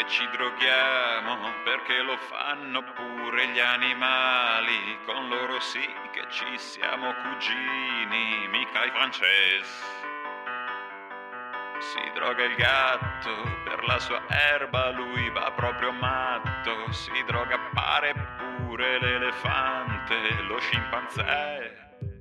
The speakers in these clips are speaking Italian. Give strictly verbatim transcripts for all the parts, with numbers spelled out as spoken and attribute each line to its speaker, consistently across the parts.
Speaker 1: ci droghiamo, perché lo fanno pure gli animali, con loro sì che ci siamo cugini, mica i francesi. Si droga il gatto, per la sua erba lui va proprio matto, si droga pare pure l'elefante, lo scimpanzé.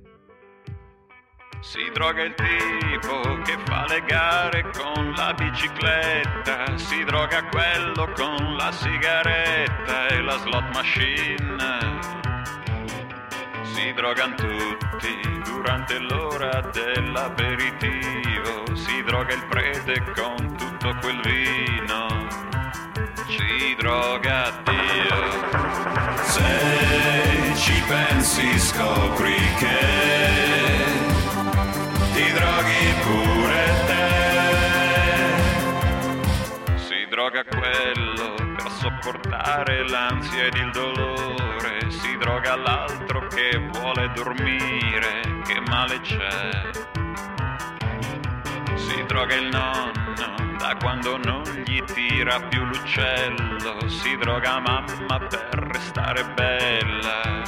Speaker 1: Si droga il tipo che fa le gare con la bicicletta, si droga quello con la sigaretta e la slot machine. Si drogano tutti durante l'ora dell'aperitivo, si droga il prete con tutto quel vino, ci droga Dio. Se ci pensi scopri che ti droghi pure te. Si droga quello per sopportare l'ansia ed il dolore, si droga l'altro che vuole dormire, che male c'è. Si droga il nonno da quando non gli tira più l'uccello, si droga mamma per restare bella.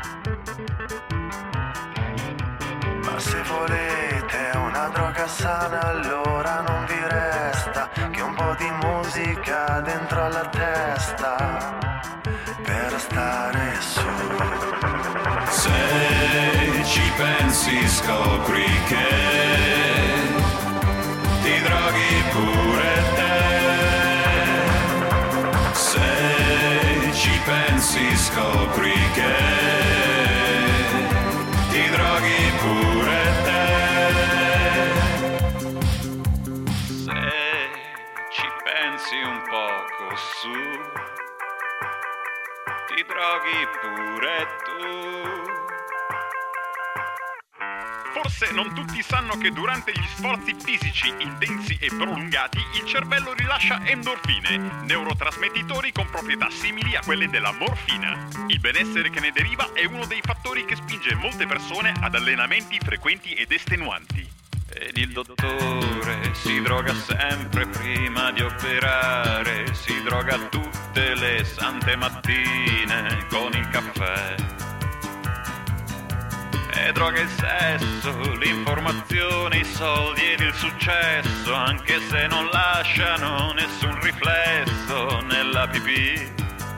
Speaker 2: Ma se volete una droga sana, allora non vi resta che un po' di musica dentro alla testa per stare su.
Speaker 1: Se ci pensi scopri che ti droghi pure te. Se ci pensi scopri che ti droghi pure te. Se ci pensi un poco su, ti droghi pure tu.
Speaker 3: Forse non tutti sanno che durante gli sforzi fisici intensi e prolungati il cervello rilascia endorfine, neurotrasmettitori con proprietà simili a quelle della morfina. Il benessere che ne deriva è uno dei fattori che spinge molte persone ad allenamenti frequenti ed estenuanti.
Speaker 1: Ed il dottore si droga sempre prima di operare, si droga tutte le sante mattine con il caffè. E droga il sesso, l'informazione, i soldi ed il successo, anche se non lasciano nessun riflesso nella pipì.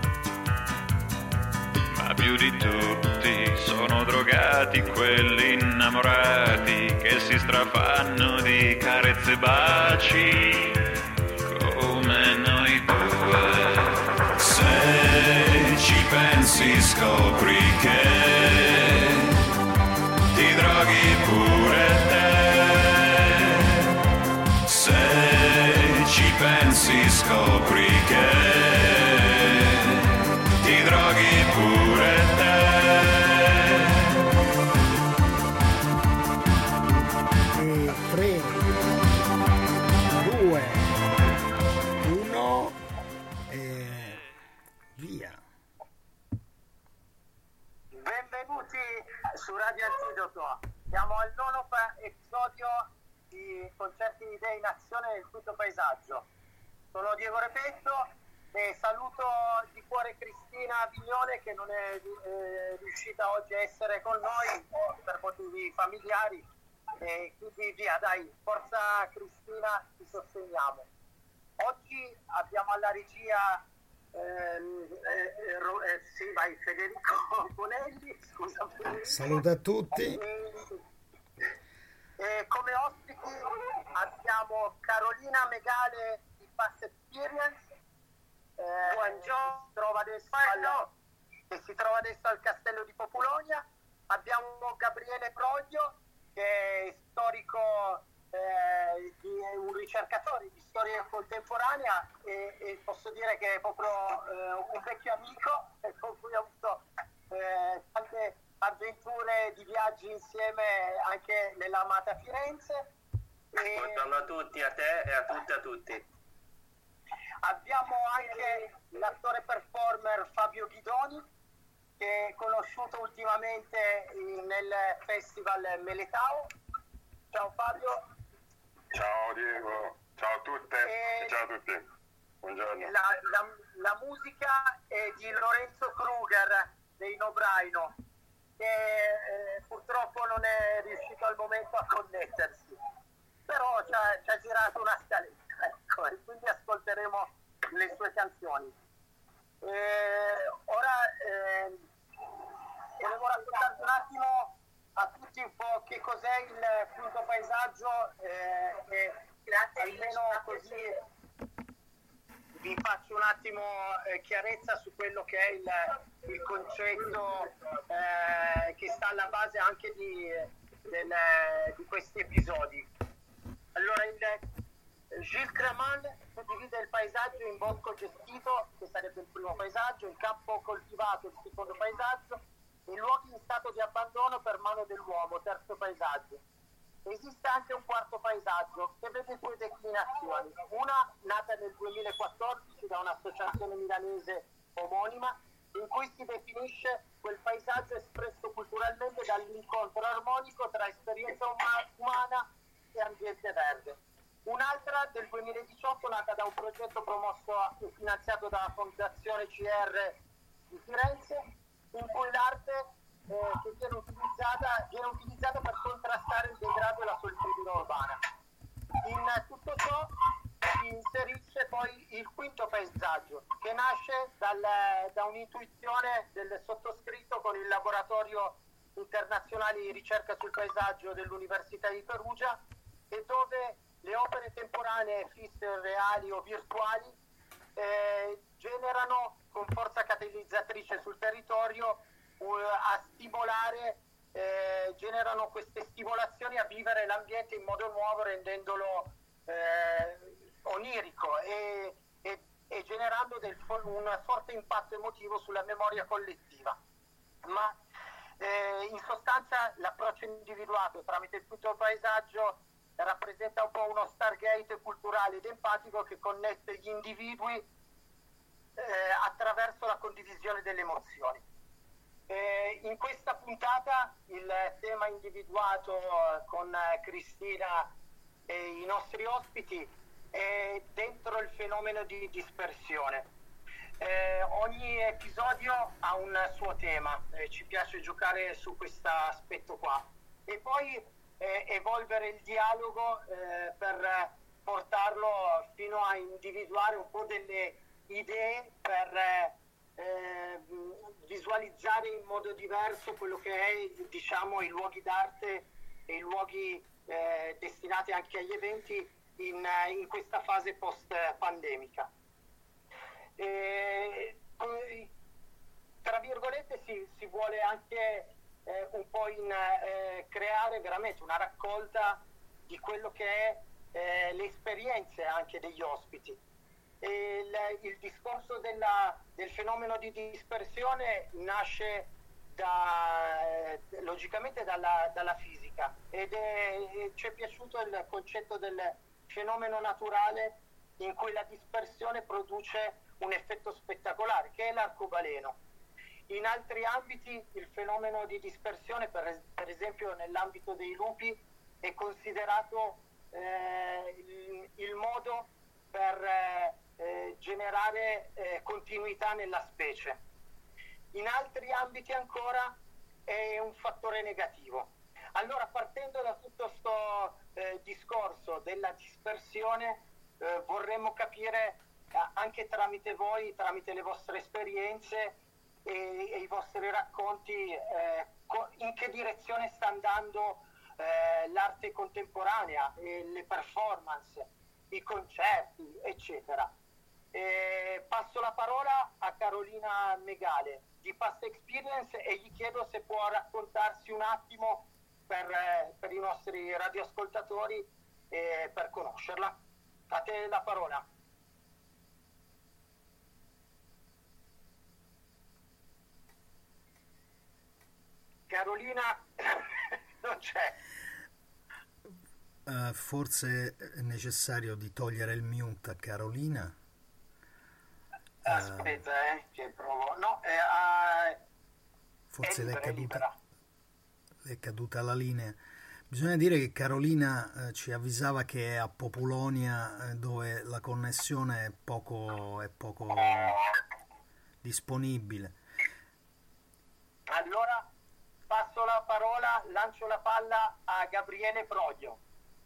Speaker 1: Ma più di tutti sono drogati quelli innamorati che si strafanno di carezze e baci come noi due. Se ci pensi scopri che ti droghi pure te. Se ci pensi scopri che ti droghi pure te.
Speaker 4: E tre, due, uno e via.
Speaker 5: Benvenuti su Radio Antidoto, siamo al nono pa- episodio di Concerti di Idee in Azione nel tutto paesaggio. Sono Diego Repetto e saluto di cuore Cristina Vignone che non è eh, riuscita oggi a essere con noi per motivi familiari, e quindi via, dai, forza Cristina, ti sosteniamo. Oggi abbiamo alla regia Eh, eh, eh, sì, vai, Federico Bonelli, scusa.
Speaker 4: Saluto a tutti.
Speaker 5: E, e come ospiti abbiamo Carolina Megale di Past Experience, eh, buongiorno, si trova adesso al, che si trova adesso al Castello di Populonia. Abbiamo Gabriele Proglio che è storico, Eh, di, è un ricercatore di storia contemporanea e, e posso dire che è proprio eh, un vecchio amico con cui ho avuto eh, tante avventure di viaggi insieme anche nell'amata Firenze. E
Speaker 6: buongiorno a tutti, a te e a tutti e a tutti.
Speaker 5: Abbiamo anche l'attore performer Fabio Ghidoni, che è conosciuto ultimamente nel festival Meletao. Ciao Fabio.
Speaker 7: Ciao Diego, ciao a tutte e, e ciao a tutti.
Speaker 6: Buongiorno.
Speaker 5: La, la, la musica è di Lorenzo Kruger dei Nobraino, che eh, purtroppo non è riuscito al momento a connettersi, però ci ha, ci ha girato una scaletta, ecco, e quindi ascolteremo le sue canzoni. Eh, ora eh, volevo raccontarvi un attimo a tutti un po' che cos'è il quinto paesaggio, eh, e almeno così vi faccio un attimo eh, chiarezza su quello che è il, il concetto eh, che sta alla base anche di, del, di questi episodi. Allora, il Gilles Cramant divide il paesaggio in bosco gestito, che sarebbe il primo paesaggio, il campo coltivato, il secondo paesaggio, e luoghi in stato di abbandono per mano dell'uomo, terzo paesaggio. Esiste anche un quarto paesaggio che vede due declinazioni, una nata nel duemilaquattordici da un'associazione milanese omonima, in cui si definisce quel paesaggio espresso culturalmente dall'incontro armonico tra esperienza uma- umana e ambiente verde. Un'altra del duemiladiciotto, nata da un progetto promosso e finanziato dalla Fondazione C R di Firenze, in cui l'arte eh, che viene utilizzata, viene utilizzata per contrastare il degrado e la solitudine urbana. In tutto ciò si inserisce poi il quinto paesaggio, che nasce dal, da un'intuizione del sottoscritto con il laboratorio internazionale di ricerca sul paesaggio dell'Università di Perugia, e dove le opere temporanee, fisse, reali o virtuali, eh, generano con forza catalizzatrice sul territorio uh, a stimolare, eh, generano queste stimolazioni a vivere l'ambiente in modo nuovo, rendendolo eh, onirico e, e, e generando del, un forte impatto emotivo sulla memoria collettiva. Ma eh, in sostanza l'approccio individuato tramite il quinto paesaggio rappresenta un po' uno Stargate culturale ed empatico che connette gli individui eh, attraverso la condivisione delle emozioni. Eh, in questa puntata il tema individuato con Cristina e i nostri ospiti è dentro il fenomeno di dispersione. Eh, ogni episodio ha un suo tema, eh, ci piace giocare su questo aspetto qua, e poi eh, evolvere il dialogo eh, per portarlo fino a individuare un po' delle idee per eh, visualizzare in modo diverso quello che è, diciamo, i luoghi d'arte e i luoghi eh, destinati anche agli eventi in, in questa fase post pandemica. E, tra virgolette si, si vuole anche eh, un po' in, eh, creare veramente una raccolta di quello che è eh, le esperienze anche degli ospiti. E il, il discorso della, del fenomeno di dispersione nasce da, eh, logicamente dalla, dalla fisica, ed è, ci è piaciuto il concetto del fenomeno naturale in cui la dispersione produce un effetto spettacolare, che è l'arcobaleno. In altri ambiti il fenomeno di dispersione, per, per esempio nell'ambito dei lupi, è considerato eh, il, il modo per eh, generare eh, continuità nella specie. In altri ambiti ancora è un fattore negativo. Allora, partendo da tutto questo eh, discorso della dispersione, eh, vorremmo capire eh, anche tramite voi, tramite le vostre esperienze e, e i vostri racconti, eh, co- in che direzione sta andando eh, l'arte contemporanea, e le performance, i concerti, eccetera. Eh, passo la parola a Carolina Megale di Past Experience e gli chiedo se può raccontarsi un attimo per, eh, per i nostri radioascoltatori, eh, per conoscerla. A te la parola. Carolina non c'è.
Speaker 4: Uh, forse è necessario di togliere il mute a Carolina.
Speaker 5: Aspetta, uh, eh, che provo. No, eh, uh,
Speaker 4: forse le è, caduta, le è caduta la linea. Bisogna dire che Carolina eh, ci avvisava che è a Populonia, eh, dove la connessione è poco, è poco disponibile.
Speaker 5: Allora passo la parola, lancio la palla a Gabriele Proglio.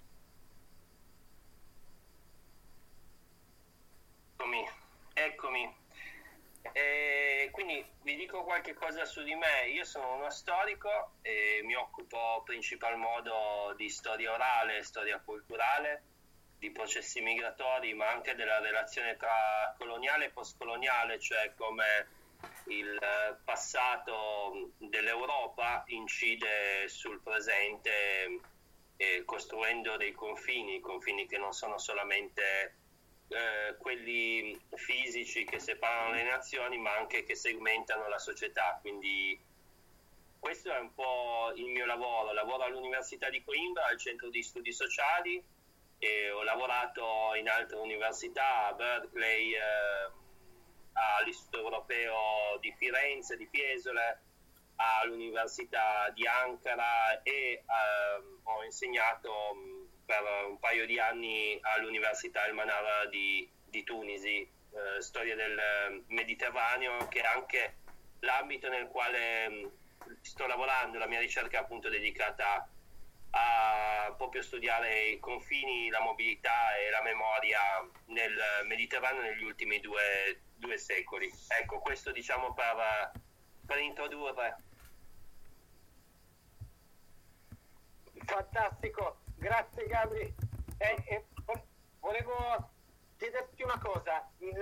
Speaker 6: Eccomi, eccomi. E quindi vi dico qualche cosa su di me. Io sono uno storico e mi occupo principal modo di storia orale, storia culturale, di processi migratori, ma anche della relazione tra coloniale e postcoloniale, cioè come il passato dell'Europa incide sul presente, eh, costruendo dei confini, confini che non sono solamente eh, quelli fisici che separano le nazioni, ma anche che segmentano la società. Quindi questo è un po' il mio lavoro. Lavoro all'Università di Coimbra, al Centro di Studi Sociali, e ho lavorato in altre università, a Berkeley, eh, all'Istituto Europeo di Firenze, di Fiesole, all'Università di Ankara e eh, ho insegnato per un paio di anni all'Università El Manara di, di Tunisi, eh, storia del Mediterraneo, che è anche l'ambito nel quale sto lavorando. La mia ricerca è appunto dedicata a proprio studiare i confini, la mobilità e la memoria nel Mediterraneo negli ultimi due, due secoli. Ecco, questo diciamo per, per introdurre.
Speaker 5: Fantastico, grazie Gabri. Eh, eh, volevo chiederti una cosa, in,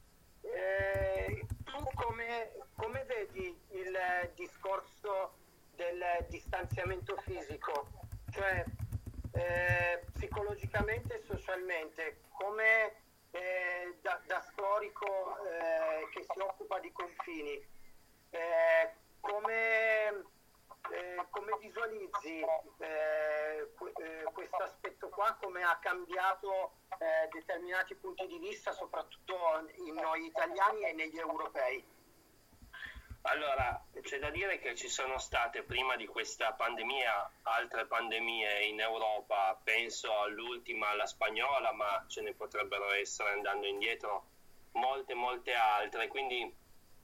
Speaker 5: eh, tu come, come vedi il discorso del distanziamento fisico, cioè eh, psicologicamente e socialmente, come eh, da, da storico eh, che si occupa di confini, eh, come Eh, come visualizzi eh, eh, questo aspetto qua, come ha cambiato eh, determinati punti di vista, soprattutto in noi italiani e negli europei?
Speaker 6: Allora, c'è da dire che ci sono state prima di questa pandemia altre pandemie in Europa, penso all'ultima, alla spagnola, ma ce ne potrebbero essere, andando indietro, molte molte altre. Quindi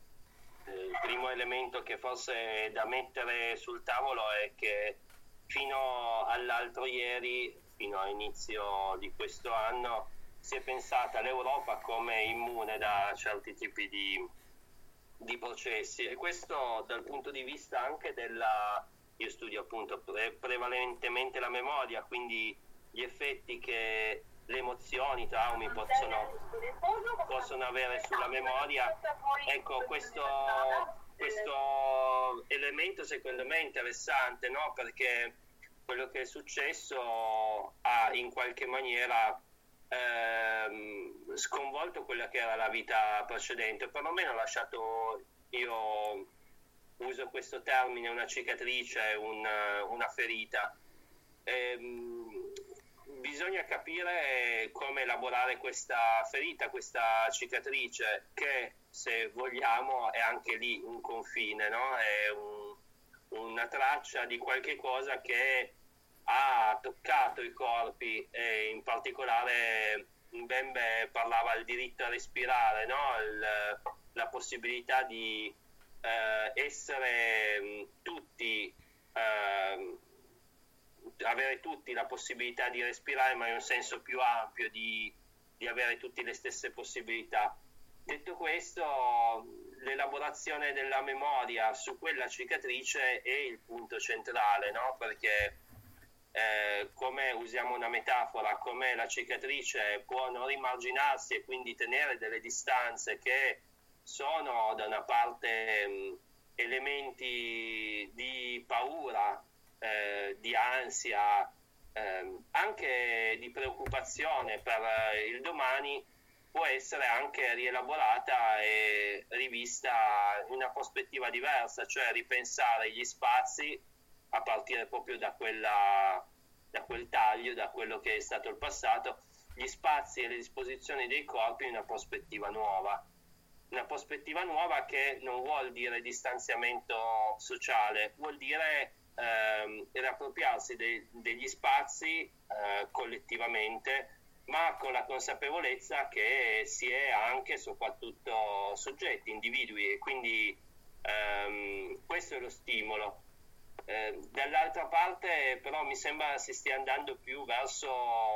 Speaker 6: il primo elemento che forse è da mettere sul tavolo è che fino all'altro ieri, fino all'inizio di questo anno, si è pensata l'Europa come immune da certi tipi di, di processi, e questo dal punto di vista anche della, io studio appunto pre- prevalentemente la memoria, quindi gli effetti che le emozioni, i traumi possono, possono avere sulla memoria. Ecco, questo, questo elemento secondo me è interessante, no? Perché quello che è successo ha in qualche maniera ehm, sconvolto quella che era la vita precedente, o perlomeno ha lasciato, io uso questo termine, una cicatrice, una, una ferita. Ehm, Bisogna capire come elaborare questa ferita, questa cicatrice, che se vogliamo è anche lì un confine, no? È un, una traccia di qualche cosa che ha toccato i corpi, e in particolare Mbembe parlava del diritto a respirare, no? Il, la possibilità di eh, essere mh, tutti eh, avere tutti la possibilità di respirare, ma in un senso più ampio, di, di avere tutti le stesse possibilità. Detto questo, l'elaborazione della memoria su quella cicatrice è il punto centrale, no? Perché eh, come usiamo una metafora, come la cicatrice può non rimarginarsi e quindi tenere delle distanze che sono da una parte mh, elementi di paura, Eh, di ansia, eh, anche di preoccupazione per eh, il domani, può essere anche rielaborata e rivista in una prospettiva diversa, cioè ripensare gli spazi a partire proprio da quella, da quel taglio, da quello che è stato il passato, gli spazi e le disposizioni dei corpi in una prospettiva nuova. Una prospettiva nuova che non vuol dire distanziamento sociale, vuol dire ehm, riappropriarsi de- degli spazi eh, collettivamente, ma con la consapevolezza che si è anche e soprattutto soggetti, individui, e quindi ehm, questo è lo stimolo. Eh, dall'altra parte però mi sembra si stia andando più verso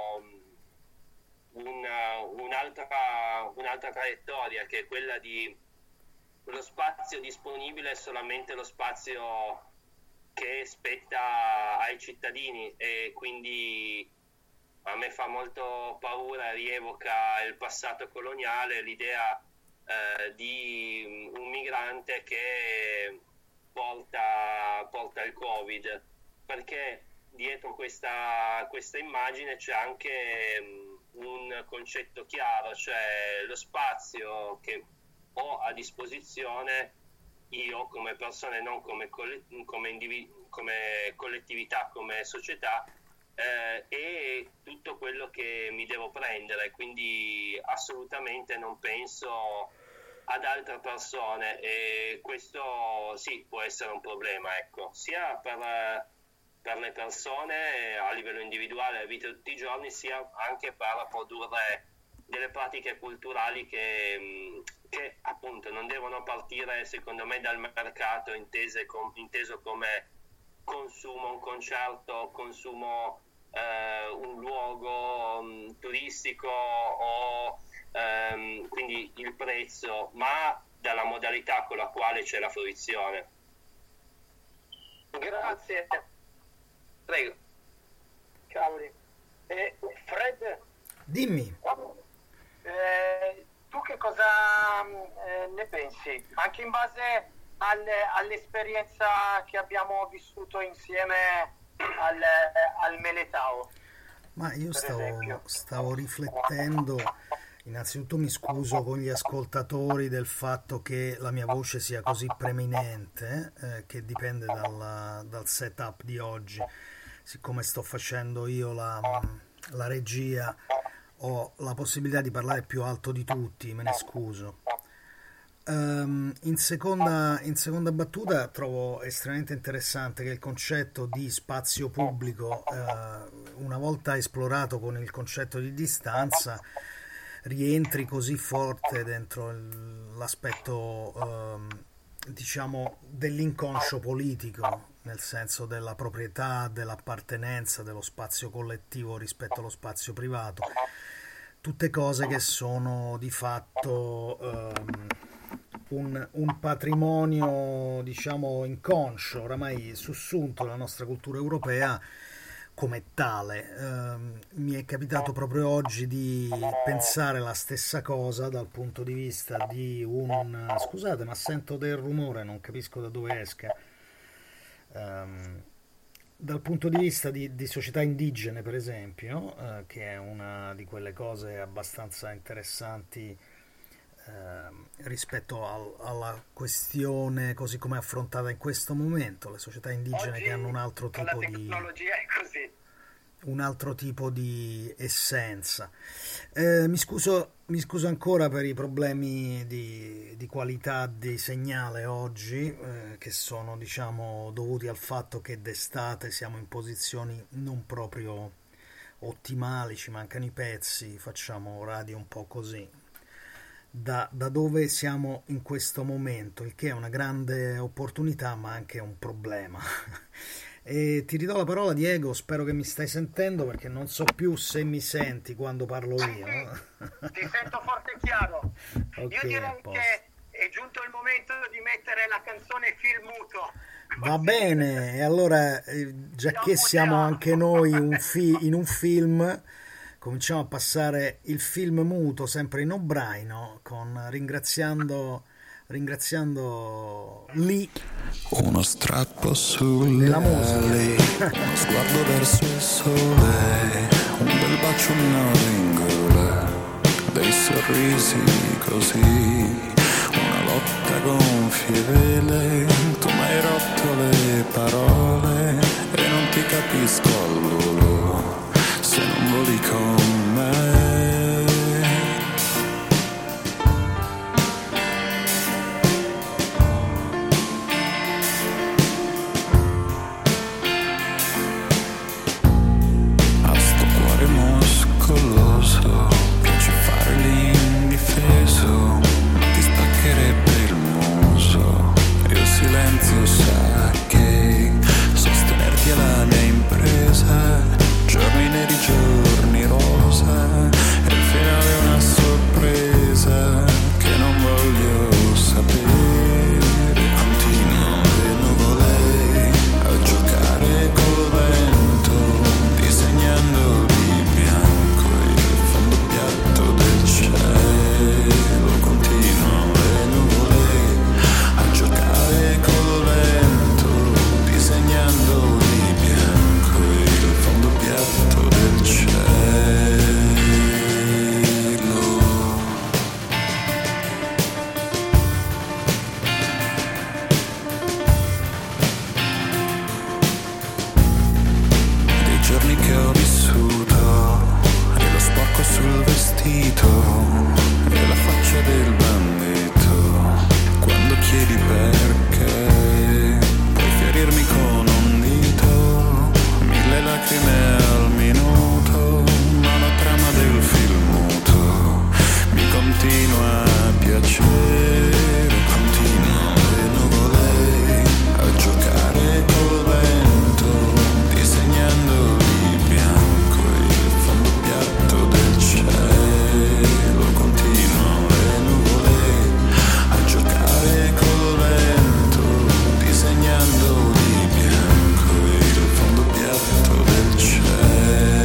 Speaker 6: una, un'altra, un'altra traiettoria, che è quella di lo spazio disponibile è solamente lo spazio che spetta ai cittadini, e quindi a me fa molto paura, rievoca il passato coloniale, l'idea eh, di un migrante che porta, porta il Covid, perché dietro questa, questa immagine c'è anche um, un concetto chiaro, cioè lo spazio che ho a disposizione io come persone, non come, coll- come, individu- come collettività, come società, eh, e tutto quello che mi devo prendere, quindi assolutamente non penso ad altre persone, e questo sì può essere un problema, ecco, sia per, per le persone a livello individuale, a vita di tutti i giorni, sia anche per produrre delle pratiche culturali che, che appunto non devono partire, secondo me, dal mercato intese com, inteso come consumo, un concerto, consumo eh, un luogo um, turistico o um, quindi il prezzo, ma dalla modalità con la quale c'è la fruizione.
Speaker 5: Grazie.
Speaker 6: Prego.
Speaker 5: Cavoli. Eh, Fred?
Speaker 4: Dimmi.
Speaker 5: Eh, tu che cosa eh, ne pensi? Anche in base alle, all'esperienza che abbiamo vissuto insieme al, al Meletao.
Speaker 4: Ma io stavo, stavo riflettendo, innanzitutto mi scuso con gli ascoltatori del fatto che la mia voce sia così preminente, eh, che dipende dal, dal setup di oggi. Siccome sto facendo io la, la regia, ho la possibilità di parlare più alto di tutti, me ne scuso. Um, in, seconda, in seconda battuta trovo estremamente interessante che il concetto di spazio pubblico, uh, una volta esplorato con il concetto di distanza, rientri così forte dentro il, l'aspetto um, diciamo dell'inconscio politico, nel senso della proprietà, dell'appartenenza, dello spazio collettivo rispetto allo spazio privato, tutte cose che sono di fatto um, un, un patrimonio, diciamo, inconscio, oramai sussunto nella nostra cultura europea come tale. Um, mi è capitato proprio oggi di pensare la stessa cosa dal punto di vista di un... Scusate, ma sento del rumore, non capisco da dove esca. Um, dal punto di vista di, di società indigene, per esempio, eh, che è una di quelle cose abbastanza interessanti eh, rispetto al, alla questione così come è affrontata in questo momento, le società indigene
Speaker 5: Oggi,
Speaker 4: che hanno un altro tipo
Speaker 5: con la
Speaker 4: di
Speaker 5: tecnologia è così.
Speaker 4: un altro tipo di essenza. Eh, mi scuso, mi scuso ancora per i problemi di, di qualità di segnale oggi, eh, che sono, diciamo, dovuti al fatto che d'estate siamo in posizioni non proprio ottimali, ci mancano i pezzi, facciamo radio un po' così. Da, da dove siamo in questo momento, il che è una grande opportunità ma anche un problema. E ti ridò la parola, Diego, spero che mi stai sentendo, perché non so più se mi senti quando parlo io.
Speaker 5: Ti sento forte e chiaro.
Speaker 4: Okay,
Speaker 5: io direi che è giunto il momento di mettere la canzone Film Muto.
Speaker 4: Va bene, e allora, eh, già che siamo anche noi un fi- in un film, cominciamo a passare il film muto, sempre in O'Brien, con ringraziando... ringraziando lì
Speaker 2: uno strappo sulle ali, uno sguardo verso il sole, un bel bacio in gola, dei sorrisi così, una lotta gonfie vele, tu mi hai rotto le parole e non ti capisco al volo se non voli con me. il vestito e la faccia del bandito. Quando chiedi perché, puoi ferirmi con un dito, mille lacrime al minuto, ma la trama del film muto mi continua a piacere, continua le nuvole a giocare col vento, disegnando di bianco il fondo piatto del cielo, continua le nuvole a giocare col vento, disegnando di bianco il fondo piatto del cielo.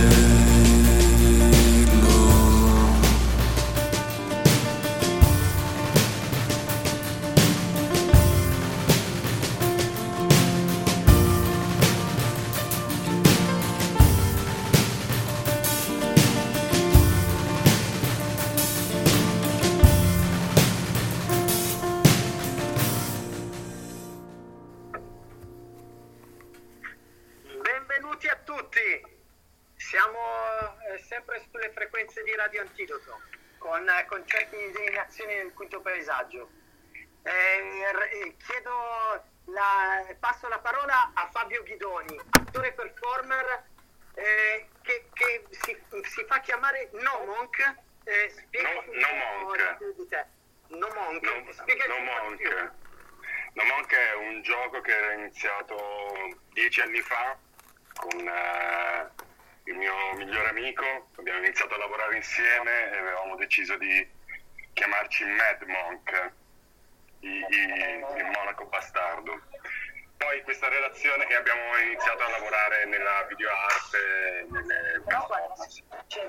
Speaker 5: Benvenuti a tutti, siamo eh, sempre sulle frequenze di Radio Antidoto con eh, concerti di nazioni del quinto paesaggio. Eh, r- chiedo la, passo la parola a Fabio Ghidoni, attore performer eh, che, che si, si fa chiamare No Monk. Eh, spiegati
Speaker 7: No- No Monk.
Speaker 5: più di te. No Monk.
Speaker 7: No,
Speaker 5: Spiegati
Speaker 7: No
Speaker 5: un po' di più.
Speaker 7: Monk. No Monk è un gioco che era iniziato dieci anni fa con eh, il mio migliore amico. Abbiamo iniziato a lavorare insieme e avevamo deciso di chiamarci Mad Monk, i- i- il monaco bastardo. Poi questa relazione, e abbiamo iniziato a lavorare nella videoarte, nelle performance.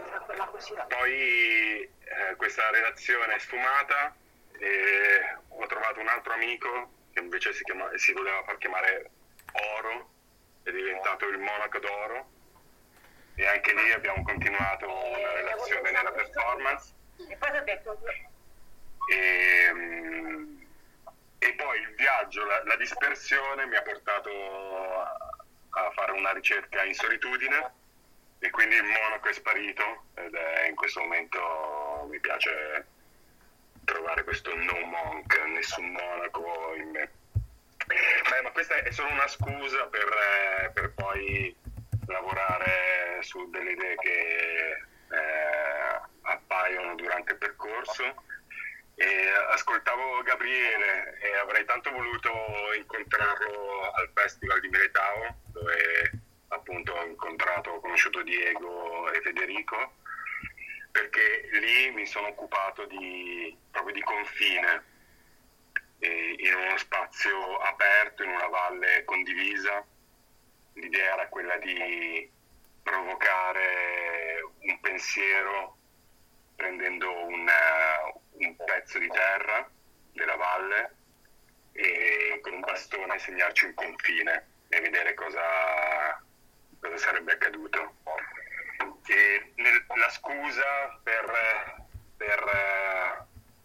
Speaker 7: Poi eh, questa relazione è sfumata e ho trovato un altro amico che invece si, chiama, si voleva far chiamare Oro, è diventato il monaco d'oro, e anche lì abbiamo continuato una relazione nella performance.
Speaker 5: E poi ho detto
Speaker 7: E, mm, e poi il viaggio, la, la dispersione mi ha portato a, a fare una ricerca in solitudine, e quindi il monaco è sparito, ed è in questo momento mi piace trovare questo no monk, nessun monaco in me. Beh, ma questa è solo una scusa per, eh, per poi lavorare su delle idee che eh, appaiono durante il percorso. E ascoltavo Gabriele e avrei tanto voluto incontrarlo al Festival di Meletao, dove appunto ho incontrato, ho conosciuto Diego e Federico, perché lì mi sono occupato di, proprio di confine, e in uno spazio aperto, in una valle condivisa. L'idea era quella di provocare un pensiero prendendo un, un pezzo di terra della valle e con un bastone segnarci un confine e vedere cosa, cosa sarebbe accaduto. E nel, la scusa per, per,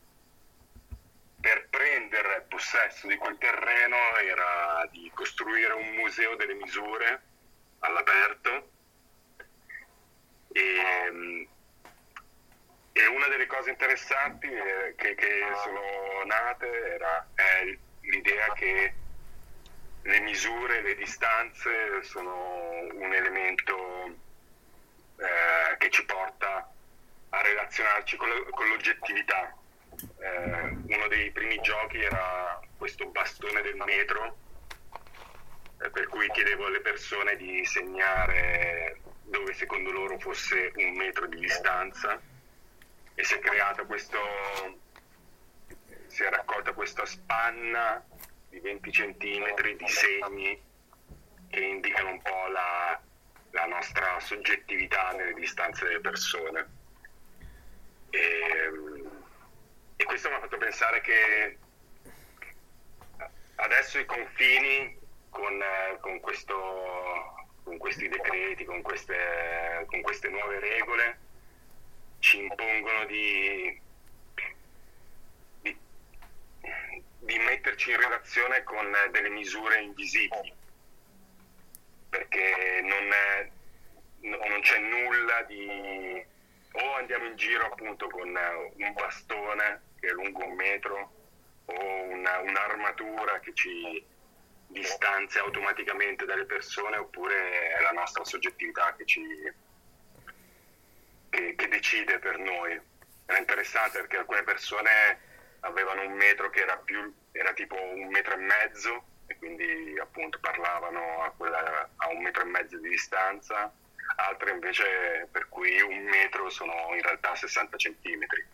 Speaker 7: per prendere possesso di quel terreno era di costruire un museo delle misure all'aperto. E, e una delle cose interessanti che, che sono nate era è l'idea che le misure, le distanze sono un elemento eh, che ci porta a relazionarci con, lo, con l'oggettività. Eh, uno dei primi giochi era questo bastone del metro, eh, per cui chiedevo alle persone di segnare dove secondo loro fosse un metro di distanza, e si è creato questo, si è raccolta questa spanna di venti centimetri di segni che indicano un po' la, la nostra soggettività nelle distanze delle persone. E, e questo mi ha fatto pensare che adesso i confini con, con, questo, con questi decreti, con queste, con queste nuove regole, ci impongono di, di, di metterci in relazione con delle misure invisibili, perché non, è, non c'è nulla di o andiamo in giro appunto con un bastone che è lungo un metro o una, un'armatura che ci distanzia automaticamente dalle persone, oppure è la nostra soggettività che ci che, che decide per noi. Era interessante perché alcune persone avevano un metro che era più era tipo un metro e mezzo e quindi appunto parlavano a, quella, a un metro e mezzo di distanza, altre invece per cui un metro sono in realtà sessanta centimetri.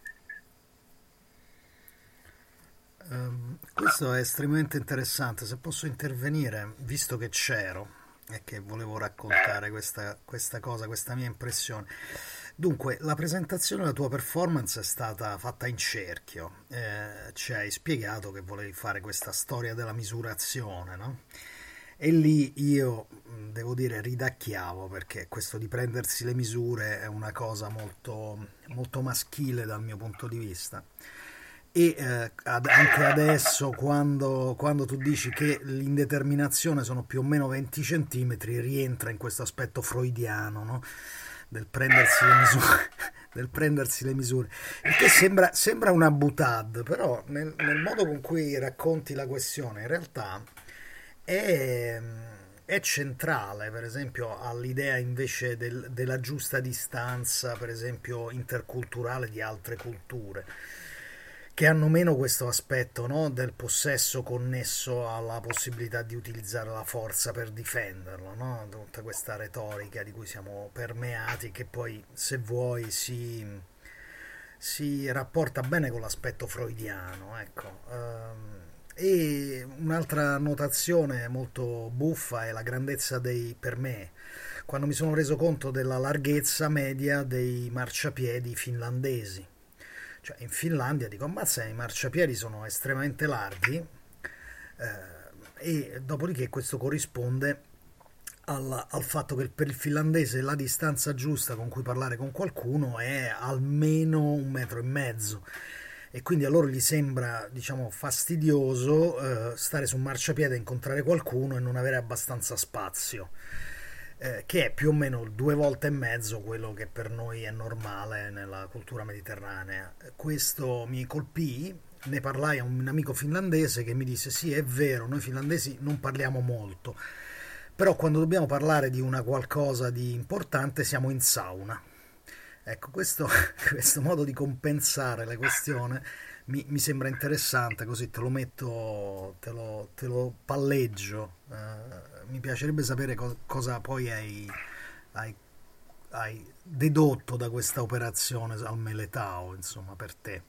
Speaker 4: Um, questo è estremamente interessante. Se posso intervenire, visto che c'ero e che volevo raccontare questa, questa cosa, questa mia impressione. Dunque, la presentazione della tua performance è stata fatta in cerchio, eh, ci hai spiegato che volevi fare questa storia della misurazione, no? E lì io, devo dire, ridacchiavo, perché questo di prendersi le misure è una cosa molto, molto maschile dal mio punto di vista. E eh, ad, anche adesso, quando, quando tu dici che l'indeterminazione sono più o meno venti centimetri, rientra in questo aspetto freudiano, no? Del prendersi le misure, del prendersi le misure, il che sembra, sembra una boutade, però nel, nel modo con cui racconti la questione in realtà è, è centrale, per esempio, all'idea invece del, della giusta distanza, per esempio interculturale, di altre culture, che hanno meno questo aspetto, no? Del possesso connesso alla possibilità di utilizzare la forza per difenderlo, no? Tutta questa retorica di cui siamo permeati, che poi, se vuoi, si, si rapporta bene con l'aspetto freudiano, ecco. Um, e un'altra notazione molto buffa è la grandezza dei, per me, quando mi sono reso conto della larghezza media dei marciapiedi finlandesi. Cioè, in Finlandia, dico, ammazza, i marciapiedi sono estremamente larghi, eh, e dopodiché questo corrisponde al, al fatto che per il finlandese la distanza giusta con cui parlare con qualcuno è almeno un metro e mezzo, e quindi a loro gli sembra, diciamo, fastidioso eh, stare su un marciapiede, incontrare qualcuno e non avere abbastanza spazio. Eh, che è più o meno due volte e mezzo quello che per noi è normale nella cultura mediterranea. Questo mi colpì, ne parlai a un amico finlandese che mi disse: sì, è vero, noi finlandesi non parliamo molto, però quando dobbiamo parlare di una qualcosa di importante siamo in sauna. Ecco, questo, questo modo di compensare la questione mi, mi sembra interessante, così te lo metto, te lo, te lo palleggio. Uh, mi piacerebbe sapere co- cosa poi hai, hai, hai dedotto da questa operazione al Meletao, insomma, per te.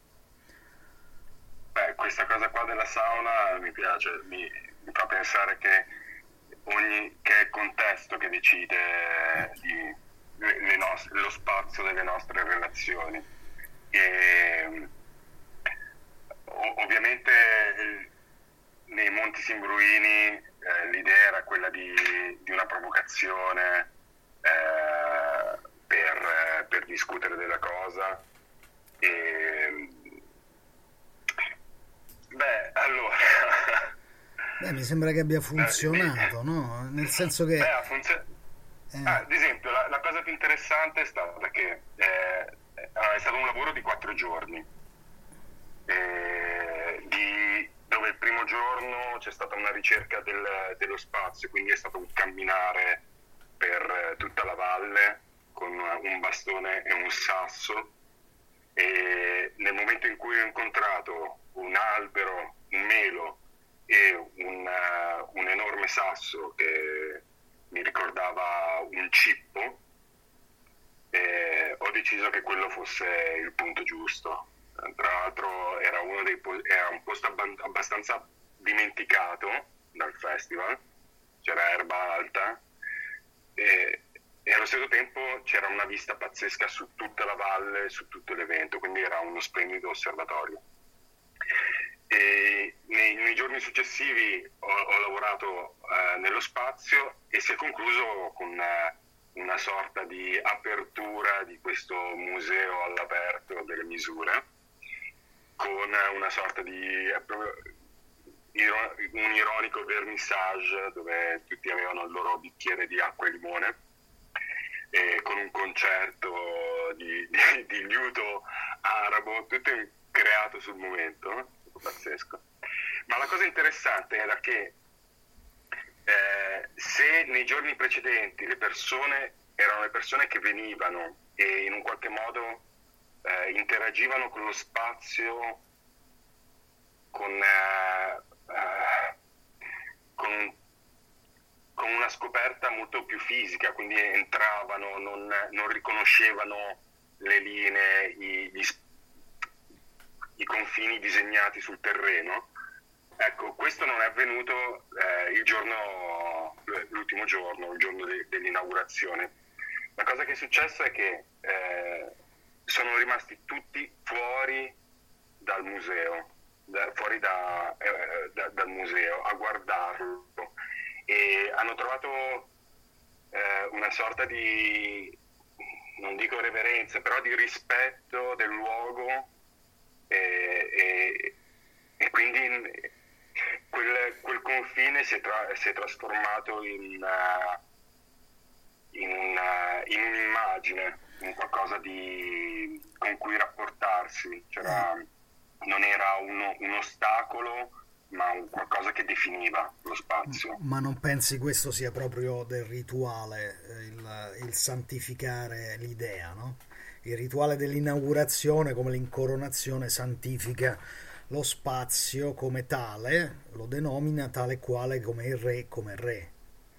Speaker 7: Beh, questa cosa qua della sauna mi piace, mi, mi fa pensare che ogni che è il contesto che decide di, le, le nostre, lo spazio delle nostre relazioni. E, ovviamente nei Monti Simbruini eh, l'idea era quella di, di una provocazione eh, per, per discutere della cosa. E, beh, allora
Speaker 4: beh, mi sembra che abbia funzionato, no? Nel senso che
Speaker 7: beh, funzion- eh. ah, ad esempio la, la cosa più interessante è stata che eh, è stato un lavoro di quattro giorni. Eh, di, dove il primo giorno c'è stata una ricerca del, dello spazio, quindi è stato un camminare per tutta la valle con un bastone e un sasso, e nel momento in cui ho incontrato un albero, un melo e un, uh, un enorme sasso che mi ricordava un cippo, eh, ho deciso che quello fosse il punto giusto. Tra l'altro era, uno dei, era un posto abbastanza dimenticato dal festival, c'era erba alta e, e allo stesso tempo c'era una vista pazzesca su tutta la valle, su tutto l'evento, quindi era uno splendido osservatorio. E nei, nei giorni successivi ho, ho lavorato eh, nello spazio e si è concluso con una, una sorta di apertura di questo museo all'aperto delle misure, con una sorta di un ironico vernissage dove tutti avevano il loro bicchiere di acqua e limone, e con un concerto di, di, di liuto arabo, tutto creato sul momento, no? Pazzesco. Ma la cosa interessante era che eh, se nei giorni precedenti le persone erano le persone che venivano e in un qualche modo eh, interagivano con lo spazio, con, eh, eh, con, con una scoperta molto più fisica, quindi entravano, non, non riconoscevano le linee, i, gli, i confini disegnati sul terreno. Ecco, questo non è avvenuto eh, il giorno, l'ultimo giorno, il giorno de, dell'inaugurazione. La cosa che è successa è che eh, sono rimasti tutti fuori dal museo, da, fuori da, eh, da, dal museo a guardarlo, e hanno trovato eh, una sorta di, non dico reverenza, però di rispetto del luogo, e, e, e quindi quel, quel confine si è, tra, si è trasformato in, uh, in, una, in un'immagine, in qualcosa di, con cui rapportarsi. C'era, non era uno, un ostacolo, ma un qualcosa che definiva lo spazio.
Speaker 4: Ma non pensi questo sia proprio del rituale, il, il santificare l'idea, no? Il rituale dell'inaugurazione, come l'incoronazione, santifica lo spazio come tale, lo denomina tale quale come il re, come re.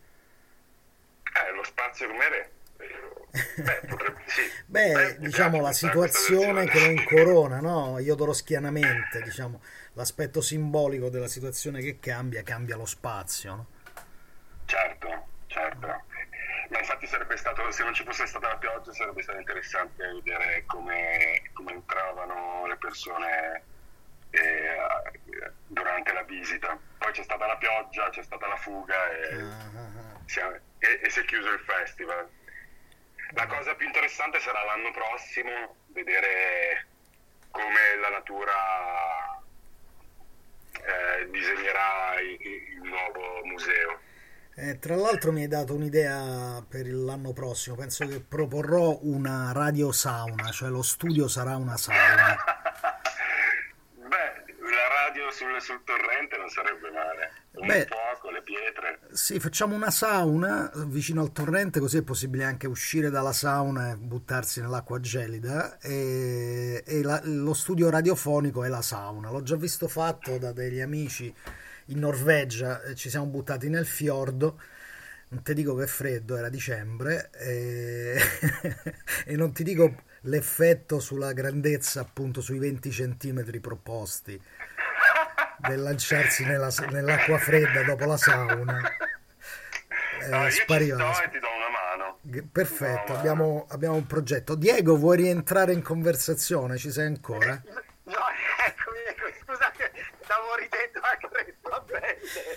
Speaker 7: Eh, lo spazio come re? Beh, potrebbe, sì.
Speaker 4: Beh, Beh diciamo la situazione che lo incorona, no? Iodoroschianamente, diciamo, l'aspetto simbolico della situazione che cambia, cambia lo spazio, no?
Speaker 7: Certo, certo. Ma infatti sarebbe stato, se non ci fosse stata la pioggia, sarebbe stato interessante vedere come, come entravano le persone eh, durante la visita. Poi c'è stata la pioggia, c'è stata la fuga e, uh-huh. si, è, e, e si è chiuso il festival. La cosa più interessante sarà l'anno prossimo, vedere come la natura eh, disegnerà il, il nuovo museo.
Speaker 4: Eh, tra l'altro mi hai dato un'idea per l'anno prossimo, penso che proporrò una radio sauna, cioè lo studio sarà una sauna.
Speaker 7: Beh, la radio sul, sul torrente non sarebbe male. Un
Speaker 4: Beh,
Speaker 7: fuoco, le pietre.
Speaker 4: Sì, facciamo una sauna vicino al torrente, così è possibile anche uscire dalla sauna e buttarsi nell'acqua gelida, e, e la, lo studio radiofonico è la sauna. L'ho già visto fatto da degli amici in Norvegia, ci siamo buttati nel fiordo, non ti dico che freddo, era dicembre, e, e non ti dico l'effetto sulla grandezza, appunto sui venti centimetri proposti, del lanciarsi nella, nell'acqua fredda dopo la sauna.
Speaker 7: Eh, no, io spariva, ci sto e ti do una mano.
Speaker 4: Perfetto, abbiamo, abbiamo un progetto. Diego, vuoi rientrare in conversazione? Ci sei ancora?
Speaker 5: No, eccomi, eccomi, scusate, stavo ridendo anche va bene.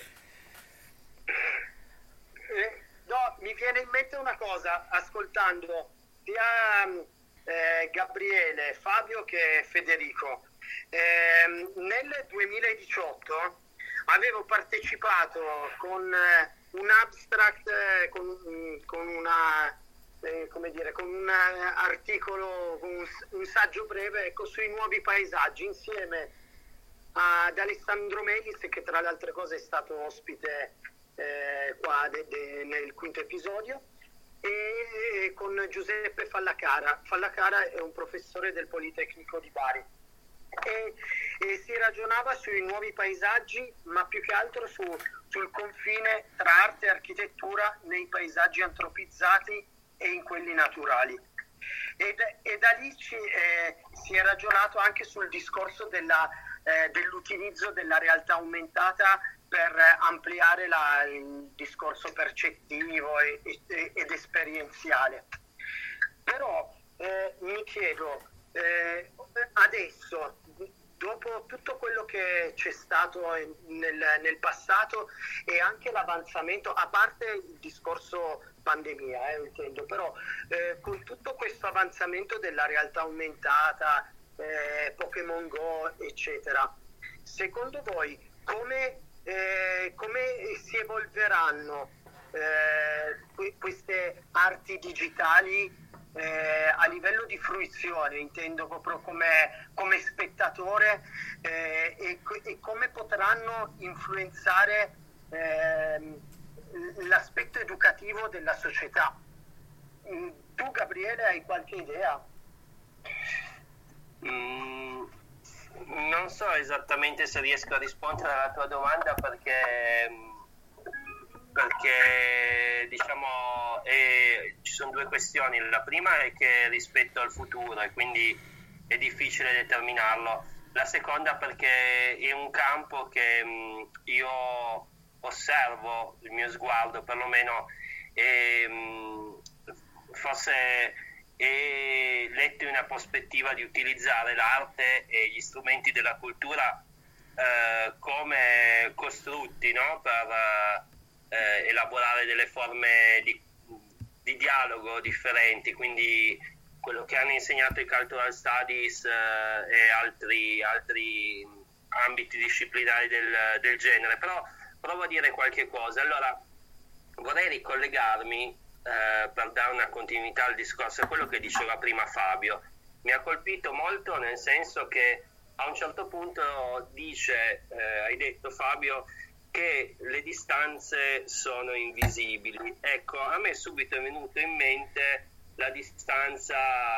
Speaker 5: Eh, no, mi viene in mente una cosa, ascoltando sia eh, Gabriele, Fabio che Federico. Eh, nel duemiladiciotto avevo partecipato con eh, un abstract, eh, con, con una eh, come dire, con un articolo, un, un saggio breve, ecco, sui nuovi paesaggi, insieme ad Alessandro Melis, che tra le altre cose è stato ospite eh, qua de, de, nel quinto episodio, e, e con Giuseppe Fallacara. Fallacara è un professore del Politecnico di Bari. E, e si ragionava sui nuovi paesaggi, ma più che altro su, sul confine tra arte e architettura nei paesaggi antropizzati e in quelli naturali. E, e da lì ci, eh, si è ragionato anche sul discorso della, eh, dell'utilizzo della realtà aumentata per ampliare la, il discorso percettivo e, e, ed esperienziale. Però eh, mi chiedo, eh, adesso, dopo tutto quello che c'è stato nel, nel passato e anche l'avanzamento, a parte il discorso pandemia, eh, intendo, però eh, con tutto questo avanzamento della realtà aumentata, eh, Pokémon Go, eccetera, secondo voi come, eh, come si evolveranno eh, queste arti digitali eh, a livello di fruizione, intendo proprio come, come spettatore, eh, e, e come potranno influenzare eh, l'aspetto educativo della società. Tu, Gabriele, hai qualche idea?
Speaker 6: Mm, non so esattamente se riesco a rispondere alla tua domanda, perché perché diciamo eh, ci sono due questioni. La prima è che rispetto al futuro, e quindi è difficile determinarlo. La seconda perché è un campo che mh, io osservo, il mio sguardo perlomeno è, mh, forse è letto in una prospettiva di utilizzare l'arte e gli strumenti della cultura eh, come costrutti, no? per eh, elaborare delle forme di, di dialogo differenti, quindi quello che hanno insegnato i Cultural Studies eh, e altri, altri ambiti disciplinari del, del genere. Però provo a dire qualche cosa. Allora, vorrei ricollegarmi eh, per dare una continuità al discorso a quello che diceva prima Fabio. Mi ha colpito molto, nel senso che a un certo punto dice, eh, hai detto Fabio, che le distanze sono invisibili. Ecco, a me subito è venuto in mente la distanza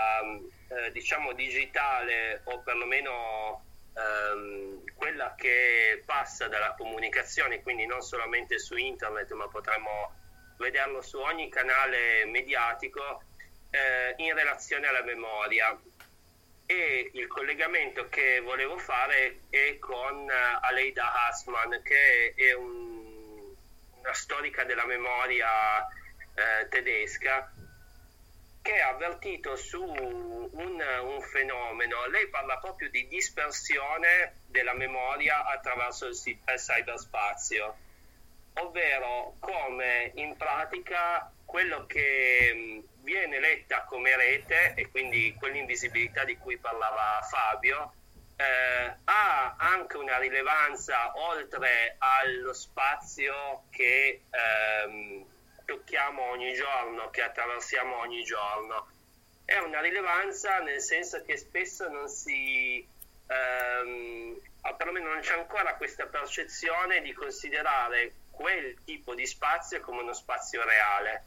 Speaker 6: eh, diciamo digitale, o perlomeno ehm, quella che passa dalla comunicazione, quindi non solamente su internet, ma potremmo vederlo su ogni canale mediatico, eh, in relazione alla memoria. E il collegamento che volevo fare è con Aleida Hassmann, che è un, una storica della memoria eh, tedesca, che ha avvertito su un, un fenomeno. Lei parla proprio di dispersione della memoria attraverso il, il cyberspazio, ovvero come in pratica quello che viene letta come rete, e quindi quell'invisibilità di cui parlava Fabio, eh, ha anche una rilevanza oltre allo spazio che ehm, tocchiamo ogni giorno, che attraversiamo ogni giorno. È una rilevanza nel senso che spesso non si ehm, perlomeno non c'è ancora questa percezione di considerare quel tipo di spazio come uno spazio reale,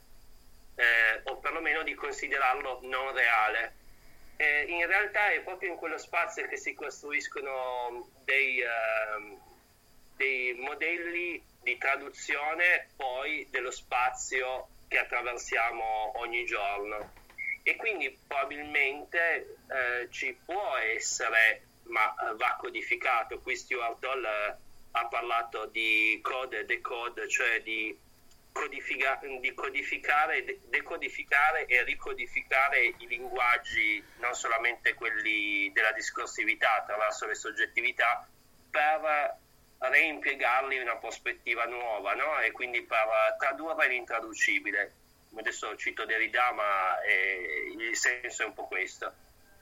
Speaker 6: eh, o perlomeno di considerarlo non reale. Eh, in realtà è proprio in quello spazio che si costruiscono dei, eh, dei modelli di traduzione poi dello spazio che attraversiamo ogni giorno, e quindi probabilmente eh, ci può essere, ma va codificato. Qui Stuart Hall eh, ha parlato di code e decode, cioè di, codifica- di codificare, de- decodificare e ricodificare i linguaggi, non solamente quelli della discorsività attraverso le soggettività, per reimpiegarli in una prospettiva nuova, no? E quindi per tradurre l'intraducibile. Adesso cito Derrida, ma eh, il senso è un po' questo.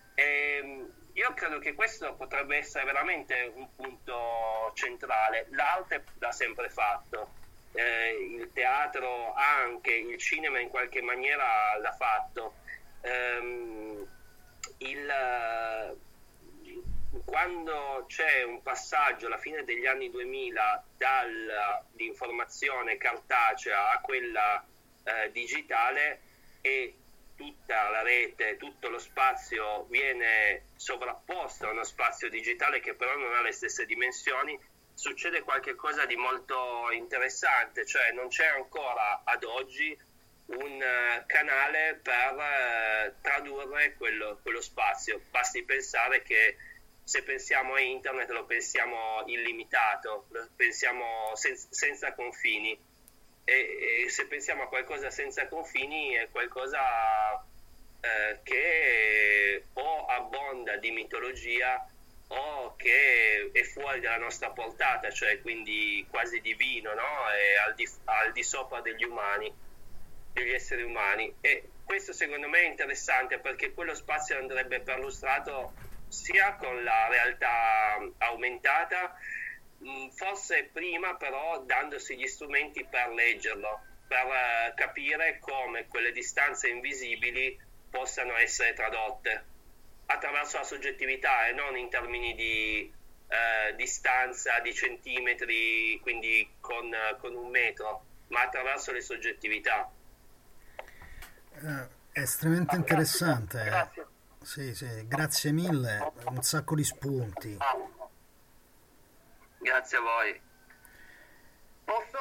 Speaker 6: E io credo che questo potrebbe essere veramente un punto centrale. L'arte l'ha sempre fatto, eh, il teatro anche, il cinema in qualche maniera l'ha fatto. Ehm, il Quando c'è un passaggio alla fine degli anni duemila dall'informazione cartacea a quella eh, digitale, e tutta la rete, tutto lo spazio viene sovrapposto a uno spazio digitale che però non ha le stesse dimensioni, succede qualcosa di molto interessante. Cioè non c'è ancora ad oggi un uh, canale per uh, tradurre quello, quello spazio. Basti pensare che se pensiamo a internet lo pensiamo illimitato, lo pensiamo sen- senza confini, e, e se pensiamo a qualcosa senza confini è qualcosa eh, che o abbonda di mitologia o che è fuori dalla nostra portata, cioè quindi quasi divino, no? È al di, al di sopra degli umani, degli esseri umani. E questo secondo me è interessante, perché quello spazio andrebbe perlustrato sia con la realtà aumentata, forse prima però dandosi gli strumenti per leggerlo, per capire come quelle distanze invisibili possano essere tradotte attraverso la soggettività e non in termini di eh, distanza, di centimetri, quindi con, con un metro, ma attraverso le soggettività.
Speaker 4: Eh, è estremamente interessante.
Speaker 5: Grazie.
Speaker 4: Sì, sì, grazie mille, un sacco di spunti.
Speaker 6: Grazie a voi.
Speaker 5: Posso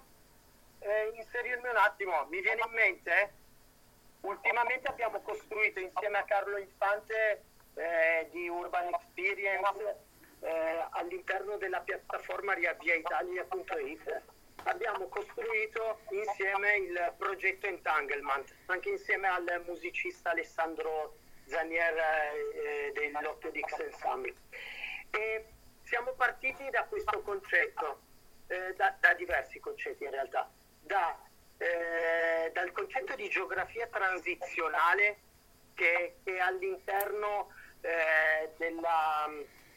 Speaker 5: eh, inserirmi un attimo? Mi viene in mente, ultimamente abbiamo costruito insieme a Carlo Infante eh, di Urban Experience eh, all'interno della piattaforma riavvia italia punto it. Abbiamo costruito insieme il progetto Entanglement, anche insieme al musicista Alessandro Zanier eh, dell'otto D X Ensemble. E siamo partiti da questo concetto, eh, da, da diversi concetti in realtà, da, eh, dal concetto di geografia transizionale che è all'interno eh, della,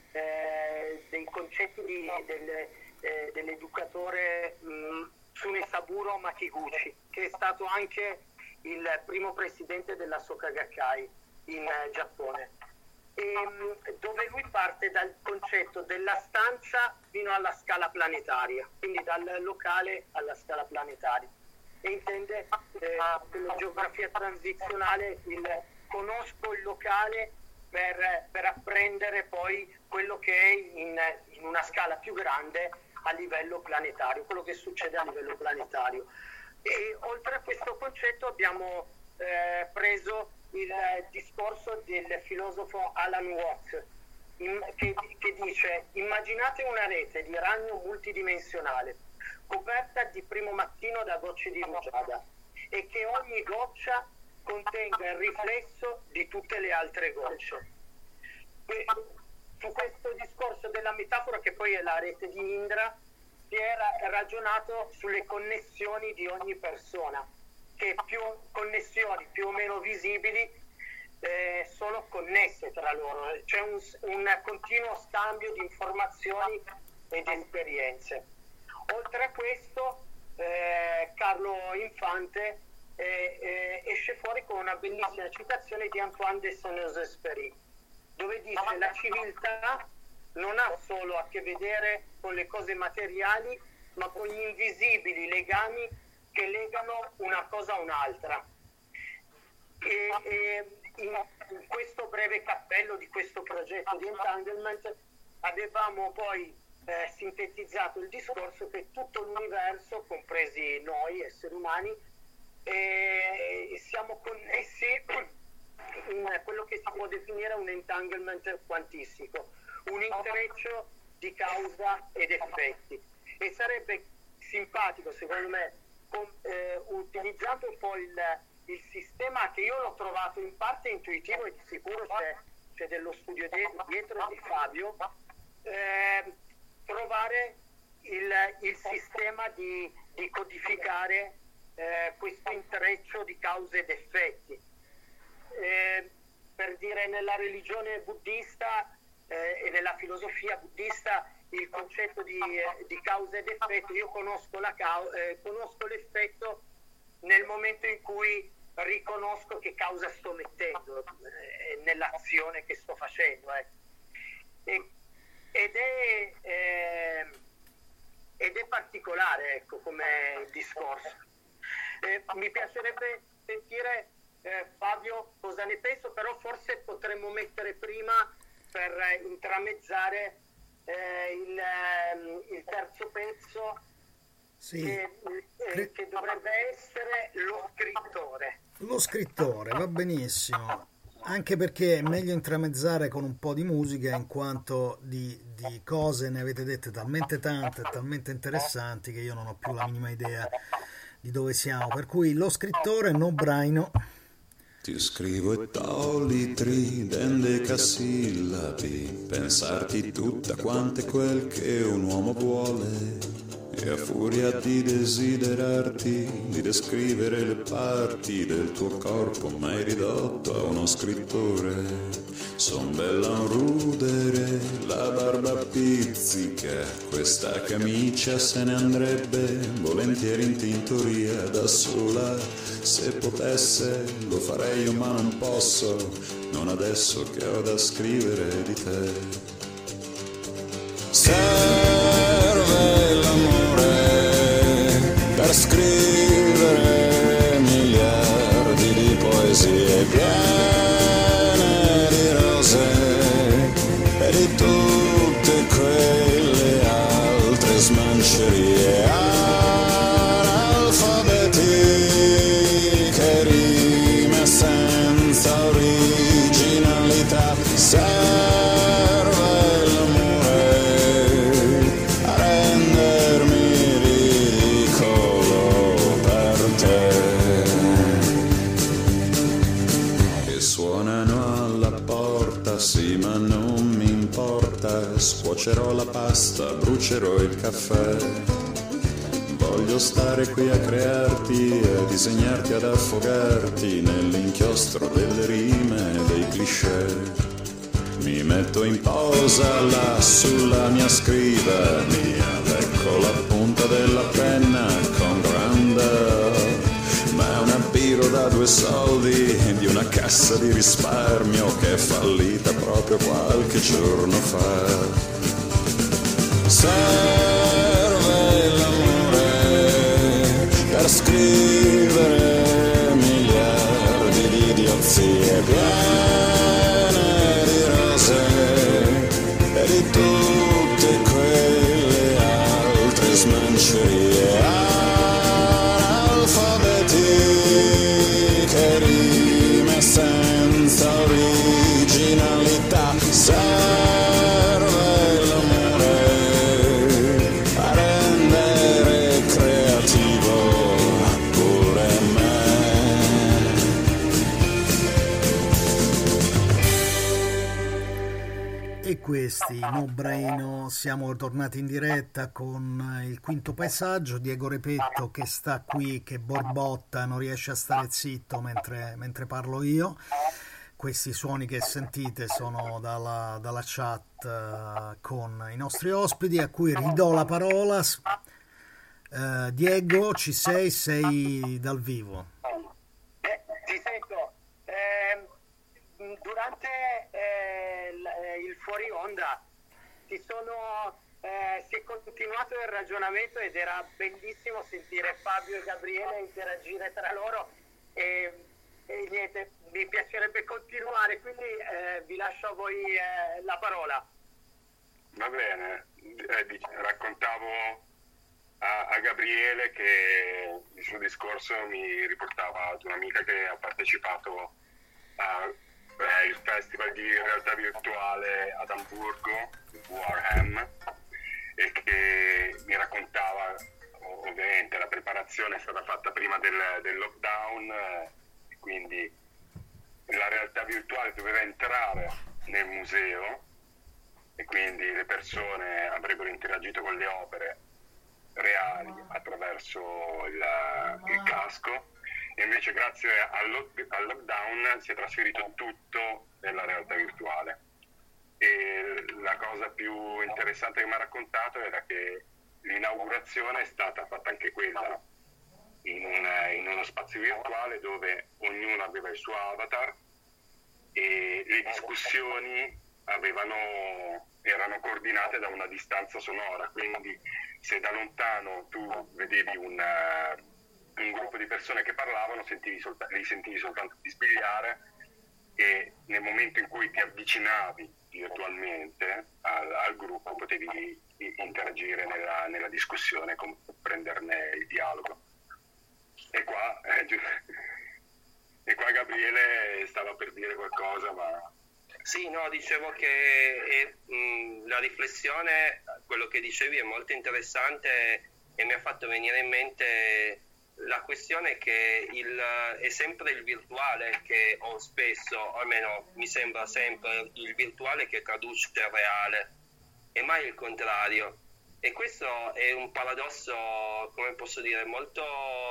Speaker 5: eh, dei concetti di, del, eh, dell'educatore mh, Tsune Saburo Makiguchi, che è stato anche il primo presidente della Soka Gakkai in eh, Giappone, e, dove lui parte dal concetto della stanza fino alla scala planetaria, quindi dal locale alla scala planetaria, e intende eh, la geografia transizionale, il conosco il locale per, per apprendere poi quello che è in, in una scala più grande a livello planetario, quello che succede a livello planetario. E oltre a questo concetto abbiamo eh, preso il discorso del filosofo Alan Watts, in, che, che dice: immaginate una rete di ragno multidimensionale coperta di primo mattino da gocce di rugiada e che ogni goccia contenga il riflesso di tutte le altre gocce. E su questo discorso della metafora, che poi è la rete di Indra, si era ragionato sulle connessioni di ogni persona, che più connessioni più o meno visibili eh, sono connesse tra loro, c'è un, un continuo scambio di informazioni ed esperienze. Oltre a questo eh, Carlo Infante eh, eh, esce fuori con una bellissima citazione di Antoine de Saint-Exupéry, dove dice: la civiltà non ha solo a che vedere con le cose materiali, ma con gli invisibili legami che legano una cosa a un'altra. E, e in, in questo breve cappello di questo progetto di Entanglement avevamo poi eh, sintetizzato il discorso che tutto l'universo, compresi noi esseri umani, eh, siamo connessi in quello che si può definire un entanglement quantistico, un intreccio di causa ed effetti. E sarebbe simpatico, secondo me, con, eh, utilizzando un po' il, il sistema che io l'ho trovato in parte intuitivo, e di sicuro c'è, c'è dello studio de- dietro di Fabio, eh, trovare il, il sistema di, di codificare eh, questo intreccio di cause ed effetti. Eh, per dire, nella religione buddista eh, e nella filosofia buddista il concetto di, eh, di causa ed effetto, io conosco, la cau- eh, conosco l'effetto nel momento in cui riconosco che causa sto mettendo eh, nell'azione che sto facendo, eh. e, ed, è, eh, ed è particolare, ecco, come discorso. Eh, mi piacerebbe sentire eh, Fabio cosa ne penso, però forse potremmo mettere prima, per eh, intramezzare eh, il, eh, il terzo pezzo,
Speaker 4: sì,
Speaker 5: che, eh, che dovrebbe essere lo scrittore.
Speaker 4: Lo scrittore, va benissimo, anche perché è meglio intramezzare con un po' di musica, in quanto di, di cose ne avete dette talmente tante, talmente interessanti, che io non ho più la minima idea di dove siamo, per cui lo scrittore, no braino.
Speaker 8: Ti scrivo e tolli tridendecasillabi, pensarti tutta quanto è quel che un uomo vuole, e a furia di desiderarti, di descrivere le parti del tuo corpo, m'hai ridotto a uno scrittore. Son bella un rudere, la barba pizzica, questa camicia se ne andrebbe volentieri in tintoria da sola. Se potesse lo farei io ma non posso, non adesso che ho da scrivere di te. Serve l'amore per scrivere miliardi di poesie piene di rose e di tutte quelle altre smancerie analfabeti che rime senza originalità. Serve l'amore a rendermi ridicolo per te. E suonano alla porta, sì ma non mi importa, scuocerò la pasta, brucerò il caffè. Voglio stare qui a crearti, a disegnarti, ad affogarti nell'inchiostro delle rime e dei cliché. Mi metto in posa là sulla mia scrivania, ecco la punta della penna con grande, ma è un abbiro da due soldi di una cassa di risparmio che è fallita proprio qualche giorno fa. Serve l'amore per scrivere miliardi di idiozie piene di rose e di tutte quelle altre smancerie analfabeti che rime senza originalità. Serve l'amore a rendere creativo pure me.
Speaker 4: E questi, No Braino, siamo tornati in diretta con il quinto paesaggio. Diego Repetto che sta qui, che borbotta, non riesce a stare zitto mentre, mentre parlo io. Questi suoni che sentite sono dalla, dalla chat uh, con i nostri ospiti, a cui ridò la parola. Uh, Diego, ci sei? Sei dal vivo?
Speaker 5: Eh, ti sento. Eh, durante eh, il fuori onda si, sono, eh, si è continuato il ragionamento ed era bellissimo sentire Fabio e Gabriele interagire tra loro e, e niente, mi piacerebbe continuare, quindi eh, vi lascio a voi eh, la parola.
Speaker 7: Va bene, eh, raccontavo a, a Gabriele che il suo discorso mi riportava ad un'amica che ha partecipato al eh, festival di realtà virtuale ad Amburgo, Warham, e che mi raccontava, ovviamente la preparazione è stata fatta prima del, del lockdown, eh, quindi la realtà virtuale doveva entrare nel museo e quindi le persone avrebbero interagito con le opere reali attraverso il, il casco, e invece grazie al, lock, al lockdown si è trasferito tutto nella realtà virtuale. E la cosa più interessante che mi ha raccontato era che l'inaugurazione è stata fatta anche quella in, una, in uno spazio virtuale dove ognuno aveva il suo avatar e le discussioni avevano, erano coordinate da una distanza sonora, quindi se da lontano tu vedevi una, un gruppo di persone che parlavano, sentivi solta, li sentivi soltanto bisbigliare, e nel momento in cui ti avvicinavi virtualmente al, al gruppo potevi interagire nella, nella discussione, comprenderne il dialogo. E qua, eh, e qua Gabriele stava per dire qualcosa, ma...
Speaker 6: Sì, no, dicevo che è, mh, la riflessione, quello che dicevi è molto interessante e mi ha fatto venire in mente la questione che il, è sempre il virtuale che, o spesso, o almeno mi sembra sempre il virtuale che traduce il reale e mai il contrario. E questo è un paradosso, come posso dire, molto,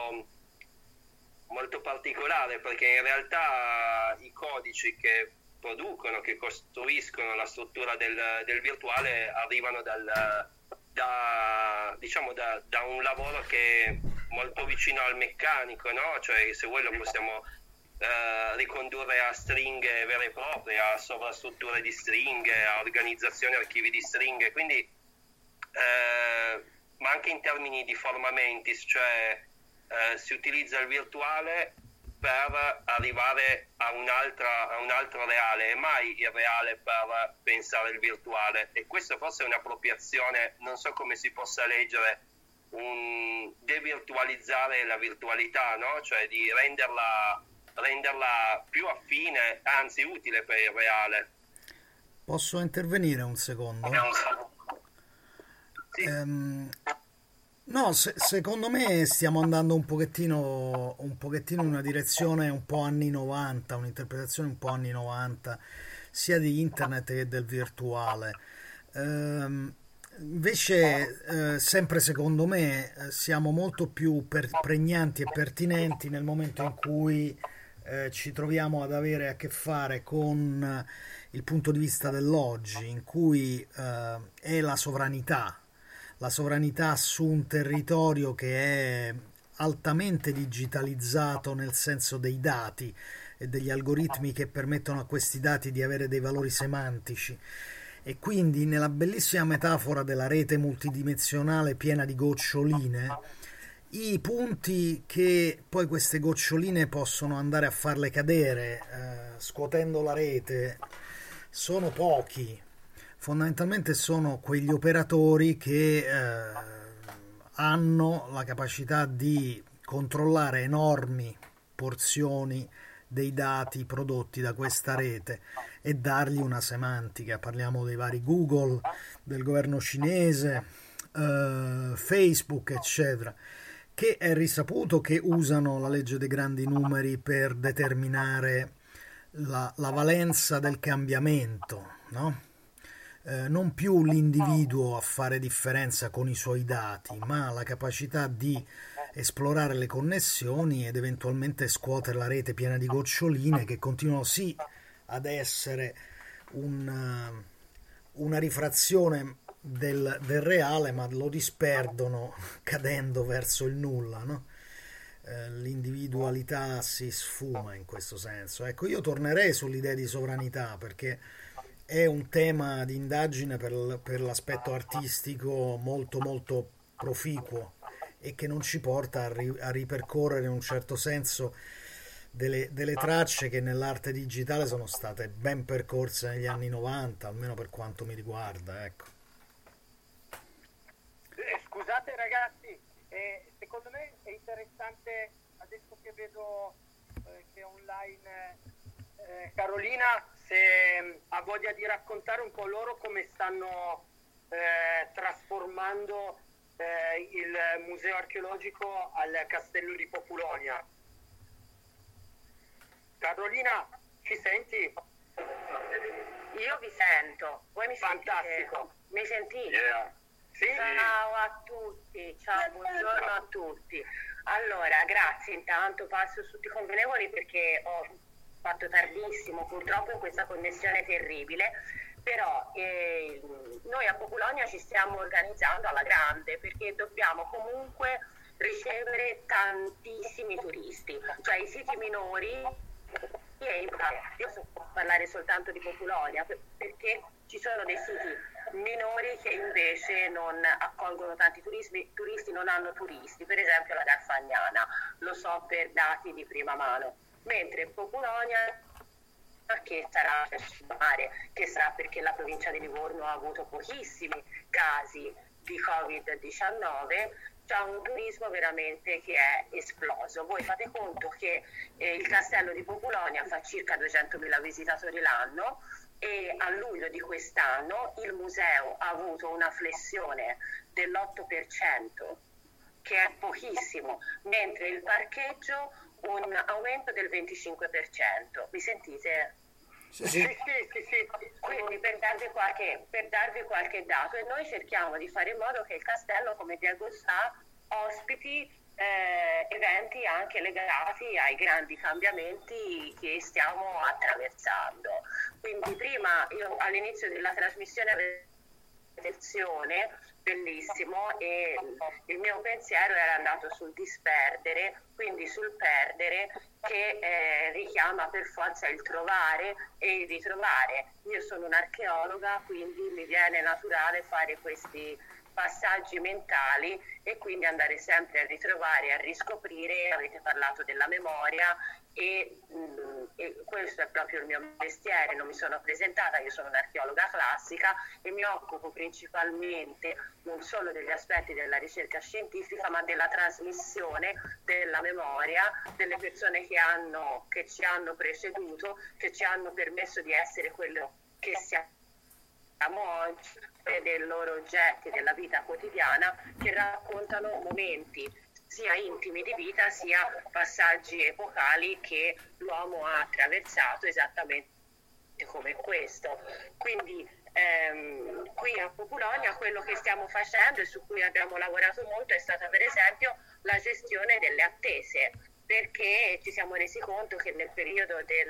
Speaker 6: molto particolare, perché in realtà i codici che producono, che costruiscono la struttura del, del virtuale arrivano dal, da, diciamo, da, da un lavoro che è molto vicino al meccanico, no? Cioè, se vuoi lo possiamo eh, ricondurre a stringhe vere e proprie, a sovrastrutture di stringhe, a organizzazione archivi di stringhe, quindi eh, ma anche in termini di formamenti, cioè eh, si utilizza il virtuale per arrivare a, un'altra, a un altro reale e mai il reale per pensare il virtuale, e questo forse è un'appropriazione, non so come si possa leggere, un devirtualizzare la virtualità, no? Cioè di renderla, renderla più affine, anzi utile per il reale.
Speaker 4: Posso intervenire un secondo?
Speaker 6: Sì.
Speaker 4: Ehm, no, se- secondo me stiamo andando un pochettino, un pochettino in una direzione un po' anni novanta, un'interpretazione un po' anni novanta, sia di internet che del virtuale. Ehm, invece, eh, sempre secondo me, eh, siamo molto più per- pregnanti e pertinenti nel momento in cui eh, ci troviamo ad avere a che fare con eh, il punto di vista dell'oggi, in cui eh, è la sovranità la sovranità su un territorio che è altamente digitalizzato nel senso dei dati e degli algoritmi che permettono a questi dati di avere dei valori semantici, e quindi nella bellissima metafora della rete multidimensionale piena di goccioline, i punti che poi queste goccioline possono andare a farle cadere eh, scuotendo la rete sono pochi. Fondamentalmente sono quegli operatori che eh, hanno la capacità di controllare enormi porzioni dei dati prodotti da questa rete e dargli una semantica. Parliamo dei vari Google, del governo cinese, eh, Facebook, eccetera, che è risaputo che usano la legge dei grandi numeri per determinare la, la valenza del cambiamento, no? Eh, non più l'individuo a fare differenza con i suoi dati, ma la capacità di esplorare le connessioni ed eventualmente scuotere la rete piena di goccioline che continuano sì ad essere un, una rifrazione del, del reale, ma lo disperdono cadendo verso il nulla, no? Eh, l'individualità si sfuma in questo senso. Ecco, io tornerei sull'idea di sovranità, perché è un tema di indagine per, per l'aspetto artistico molto molto proficuo e che non ci porta a, ri, a ripercorrere in un certo senso delle, delle tracce che nell'arte digitale sono state ben percorse negli anni novanta, almeno per quanto mi riguarda, ecco.
Speaker 5: Eh, scusate ragazzi, eh, secondo me è interessante, adesso che vedo eh, che è online eh, Carolina, se ha voglia di raccontare un po' loro come stanno eh, trasformando eh, il museo archeologico al castello di Populonia. Carolina, ci senti?
Speaker 9: Io vi sento, voi mi sentite?
Speaker 5: Fantastico.
Speaker 9: Mi sentite?
Speaker 7: Yeah.
Speaker 5: Sì?
Speaker 9: Ciao a tutti, ciao, buongiorno a tutti. Allora, grazie, intanto passo su tutti i convenevoli perché ho fatto tardissimo purtroppo in questa connessione terribile, però eh, noi a Populonia ci stiamo organizzando alla grande perché dobbiamo comunque ricevere tantissimi turisti, cioè i siti minori, io so parlare soltanto di Populonia perché ci sono dei siti minori che invece non accolgono tanti turismi, turisti, non hanno turisti, per esempio la Garfagnana, lo so per dati di prima mano. Mentre Populonia, che sarà che sarà perché la provincia di Livorno ha avuto pochissimi casi di covid diciannove, c'è un turismo veramente che è esploso. Voi fate conto che eh, il castello di Populonia fa circa duecentomila visitatori l'anno e a luglio di quest'anno il museo ha avuto una flessione dell'otto per cento, che è pochissimo, mentre il parcheggio un aumento del venticinque per cento. Mi sentite?
Speaker 4: Sì, sì.
Speaker 5: Sì, sì, sì, sì.
Speaker 9: Quindi per darvi, qualche, per darvi qualche dato, e noi cerchiamo di fare in modo che il castello, come Diego sa, ospiti eh, eventi anche legati ai grandi cambiamenti che stiamo attraversando. Quindi prima io all'inizio della trasmissione avevo attenzione, bellissimo, e il mio pensiero era andato sul disperdere, quindi sul perdere, che eh, richiama per forza il trovare e il ritrovare. Io sono un'archeologa, quindi mi viene naturale fare questi passaggi mentali e quindi andare sempre a ritrovare, a riscoprire. Avete parlato della memoria e, mh, e questo è proprio il mio mestiere. Non mi sono presentata, io sono un'archeologa classica e mi occupo principalmente non solo degli aspetti della ricerca scientifica, ma della trasmissione della memoria delle persone che, hanno, che ci hanno preceduto, che ci hanno permesso di essere quello che siamo oggi, e dei loro oggetti della vita quotidiana, che raccontano momenti sia intimi di vita sia passaggi epocali che l'uomo ha attraversato esattamente come questo. Quindi ehm, qui a Populonia quello che stiamo facendo e su cui abbiamo lavorato molto è stata per esempio la gestione delle attese, perché ci siamo resi conto che nel periodo del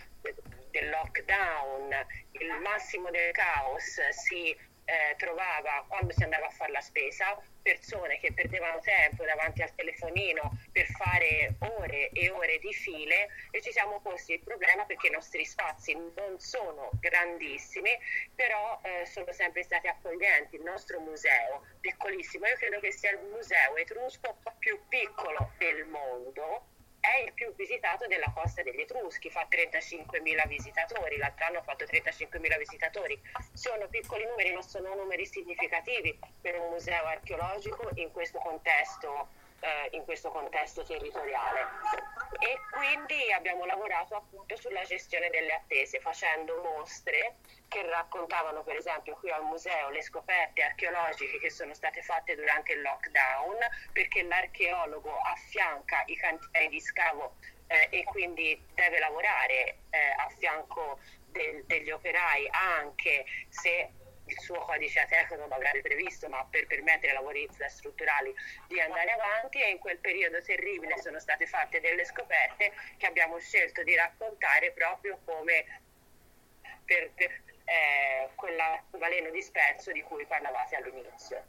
Speaker 9: del lockdown il massimo del caos si eh, trovava quando si andava a fare la spesa, persone che perdevano tempo davanti al telefonino per fare ore e ore di file, e ci siamo posti il problema perché i nostri spazi non sono grandissimi, però eh, sono sempre stati accoglienti. Il nostro museo, piccolissimo, io credo che sia il museo etrusco più piccolo del mondo, è il più visitato della Costa degli Etruschi, fa trentacinquemila visitatori, l'altro anno ha fatto trentacinquemila visitatori. Sono piccoli numeri, ma sono numeri significativi per un museo archeologico in questo contesto, eh, in questo contesto territoriale. E quindi abbiamo lavorato appunto sulla gestione delle attese, facendo mostre che raccontavano per esempio qui al museo le scoperte archeologiche che sono state fatte durante il lockdown, perché l'archeologo affianca i cantieri di scavo eh, e quindi deve lavorare eh, a fianco del, degli operai, anche se il suo codice ateco non l'avrebbe previsto, ma per permettere ai lavori infrastrutturali di andare avanti. E in quel periodo terribile sono state fatte delle scoperte che abbiamo scelto di raccontare proprio come per, per eh, quell'arcobaleno disperso di cui parlavate all'inizio.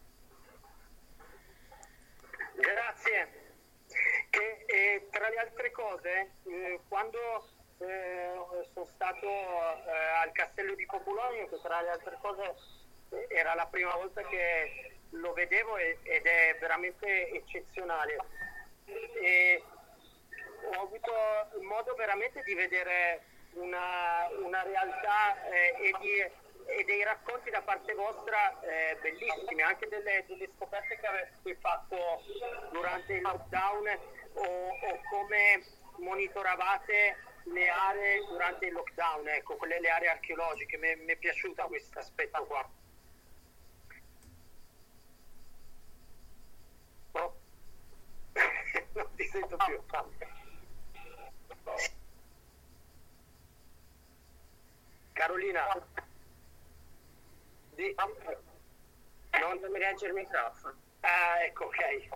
Speaker 10: Grazie. Che, eh, tra le altre cose, eh, quando eh, sono stato eh, al castello di Populonia, che tra le altre cose eh, era la prima volta che lo vedevo e, ed è veramente eccezionale. E ho avuto modo veramente di vedere una, una realtà eh, e, di, e dei racconti da parte vostra eh, bellissimi, anche delle, delle scoperte che avete fatto durante il lockdown, o, o come monitoravate le aree durante il lockdown, ecco, quelle le aree archeologiche. Mi è piaciuto questo aspetto qua. Oh. Non ti sento più. Carolina, di...
Speaker 9: non mi regge il microfono.
Speaker 10: Ah, ecco, ok.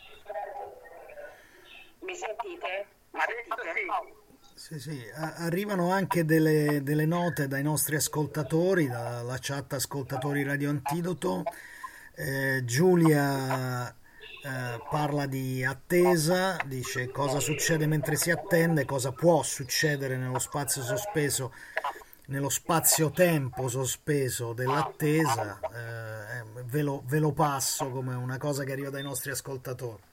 Speaker 9: Mi sentite? Mi
Speaker 10: Adesso
Speaker 9: sentite?
Speaker 10: sì.
Speaker 4: Sì, sì, arrivano anche delle, delle note dai nostri ascoltatori, dalla chat ascoltatori Radio Antidoto. Eh, Giulia eh, parla di attesa, dice cosa succede mentre si attende, cosa può succedere nello spazio sospeso, nello spazio-tempo sospeso dell'attesa. Eh, ve lo, ve lo passo come una cosa che arriva dai nostri ascoltatori.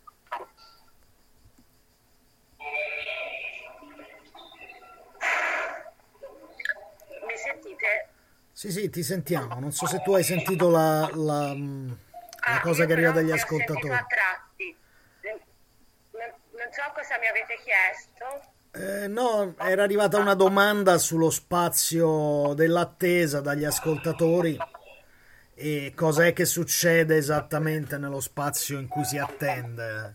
Speaker 4: Sì, sì, ti sentiamo. Non so se tu hai sentito la, la, la
Speaker 9: ah,
Speaker 4: cosa che arriva dagli
Speaker 9: ho
Speaker 4: ascoltatori.
Speaker 9: A tratti. Non, non so cosa mi avete chiesto.
Speaker 4: Eh, no, era arrivata una domanda sullo spazio dell'attesa dagli ascoltatori e cos'è che succede esattamente nello spazio in cui si attende.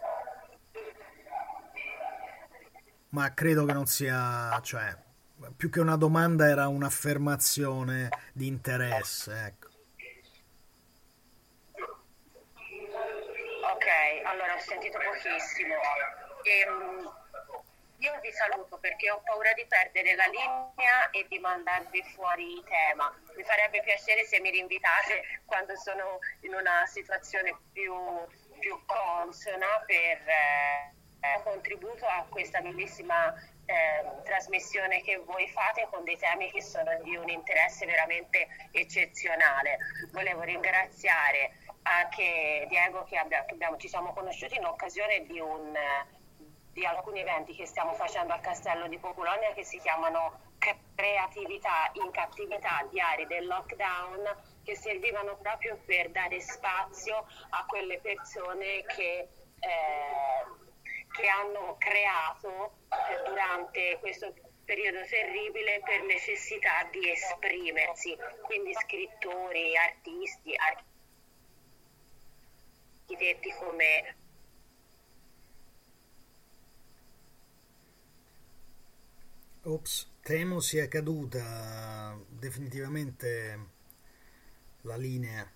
Speaker 4: Ma credo che non sia, cioè, più che una domanda era un'affermazione di interesse, ecco.
Speaker 9: Ok, allora ho sentito pochissimo. Ehm, io vi saluto perché ho paura di perdere la linea e di mandarvi fuori tema. Mi farebbe piacere se mi rinvitate quando sono in una situazione più, più consona per eh, contributo a questa bellissima eh, trasmissione che voi fate con dei temi che sono di un interesse veramente eccezionale. Volevo ringraziare anche Diego che abbiamo, che abbiamo, ci siamo conosciuti in occasione di, un, di alcuni eventi che stiamo facendo al Castello di Populonia che si chiamano Creatività in cattività, diari del lockdown, che servivano proprio per dare spazio a quelle persone che, eh, che hanno creato eh, durante questo periodo terribile per necessità di esprimersi, quindi scrittori, artisti, architetti come
Speaker 4: Ops, temo sia caduta definitivamente la linea.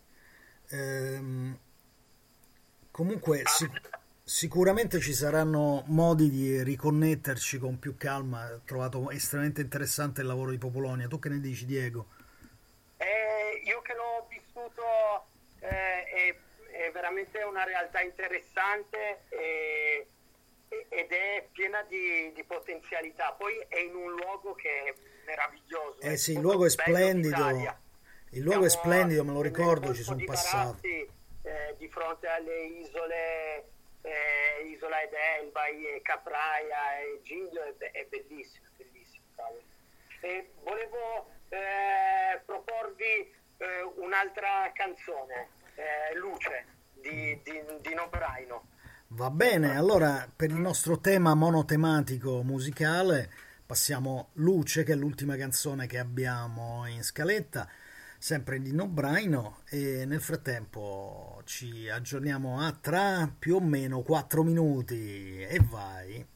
Speaker 4: Ehm, comunque sic- sicuramente ci saranno modi di riconnetterci con più calma. Ho trovato estremamente interessante il lavoro di Populonia. Tu che ne dici, Diego?
Speaker 10: Eh, io che l'ho vissuto eh, è, è veramente una realtà interessante e ed è piena di, di potenzialità, poi è in un luogo che è meraviglioso.
Speaker 4: Eh sì, il luogo è splendido, il luogo è
Speaker 10: Siamo
Speaker 4: splendido, me lo ricordo, ci sono
Speaker 10: di
Speaker 4: passato.
Speaker 10: Baratti, eh, di fronte alle isole, eh, Isola ed Elba, e Capraia e Giglio, è, è bellissimo, è bellissimo. Cavolo. E volevo eh, proporvi eh, un'altra canzone, eh, Luce, di, di, di Nobraino.
Speaker 4: Va bene, allora per il nostro tema monotematico musicale passiamo Luce, che è l'ultima canzone che abbiamo in scaletta, sempre di Nobraino, e nel frattempo ci aggiorniamo a tra più o meno quattro minuti e vai.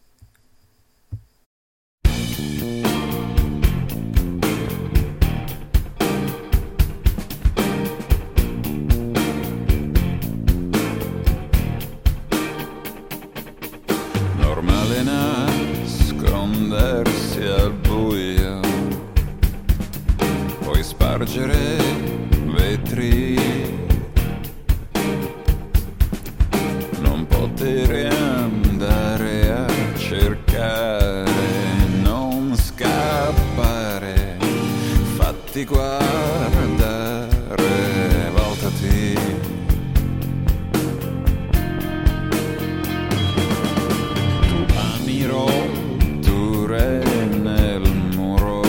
Speaker 8: Normale nascondersi al buio, poi spargere vetri, non poter andare a cercare, non scappare, fatti guardare, voltati. Rotture nel muro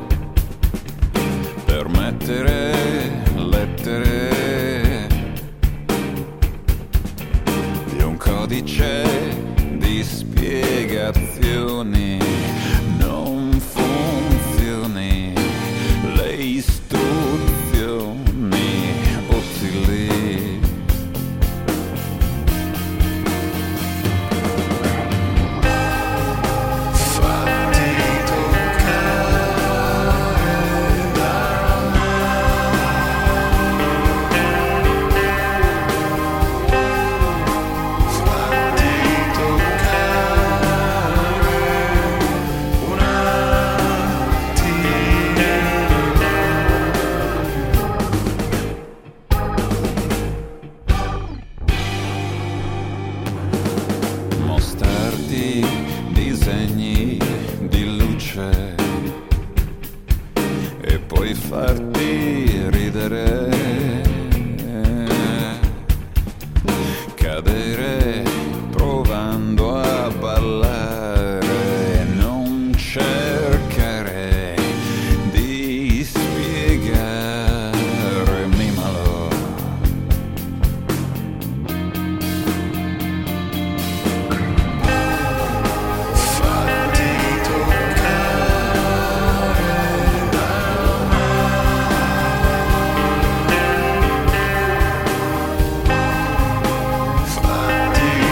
Speaker 8: per mettere lettere di un codice di spiegazioni, non funzioni le istruzioni utili. Disegni di luce e poi farti ridere, cadere provando a ballare, non cercare di spiegarmi malo. Fatti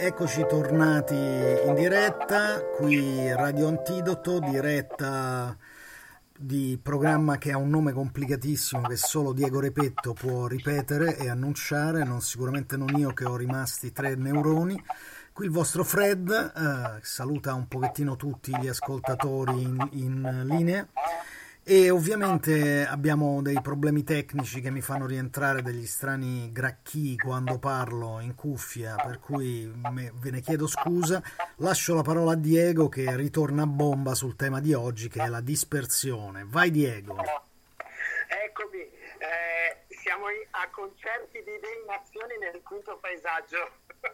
Speaker 4: eccoci tornati in diretta, qui Radio Antidoto, diretta di programma che ha un nome complicatissimo che solo Diego Repetto può ripetere e annunciare, non sicuramente non io che ho rimasti tre neuroni. Qui il vostro Fred, eh, saluta un pochettino tutti gli ascoltatori in, in linea. E ovviamente abbiamo dei problemi tecnici che mi fanno rientrare degli strani gracchi quando parlo in cuffia, per cui me, ve ne chiedo scusa. Lascio la parola a Diego che ritorna a bomba sul tema di oggi, che è la dispersione. Vai Diego.
Speaker 10: Eccomi, eh, siamo a concerti di idee in azione nel quinto paesaggio.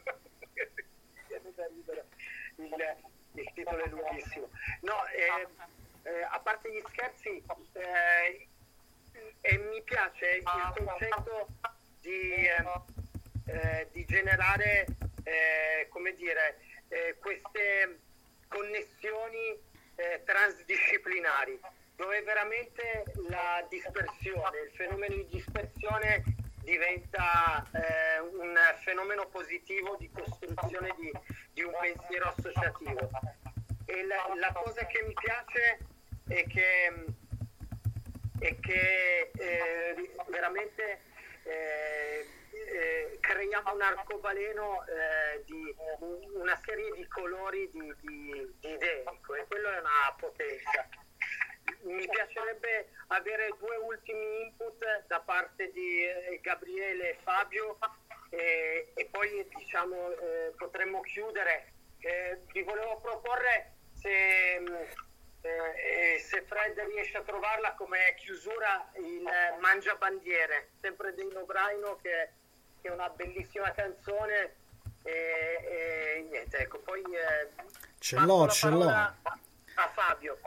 Speaker 10: il, il titolo è lunghissimo. No, eh, Eh, a parte gli scherzi, eh, e mi piace il concetto di, eh, eh, di generare, eh, come dire, eh, queste connessioni eh, transdisciplinari, dove veramente la dispersione, il fenomeno di dispersione diventa eh, un fenomeno positivo di costruzione di, di un pensiero associativo. E la, la cosa che mi piace è che, è che eh, veramente eh, eh, creiamo un arcobaleno eh, di una serie di colori di, di, di idee, e quello è una potenza. Mi piacerebbe avere due ultimi input da parte di eh, Gabriele e Fabio e, e poi diciamo eh, potremmo chiudere. Eh, vi volevo proporre se, eh, se Fred riesce a trovarla come chiusura il Mangiabandiere, sempre dei Nobraino, che, che è una bellissima canzone e, e niente, ecco, poi eh,
Speaker 4: ce l'ho, ce l'ho
Speaker 10: a, a Fabio.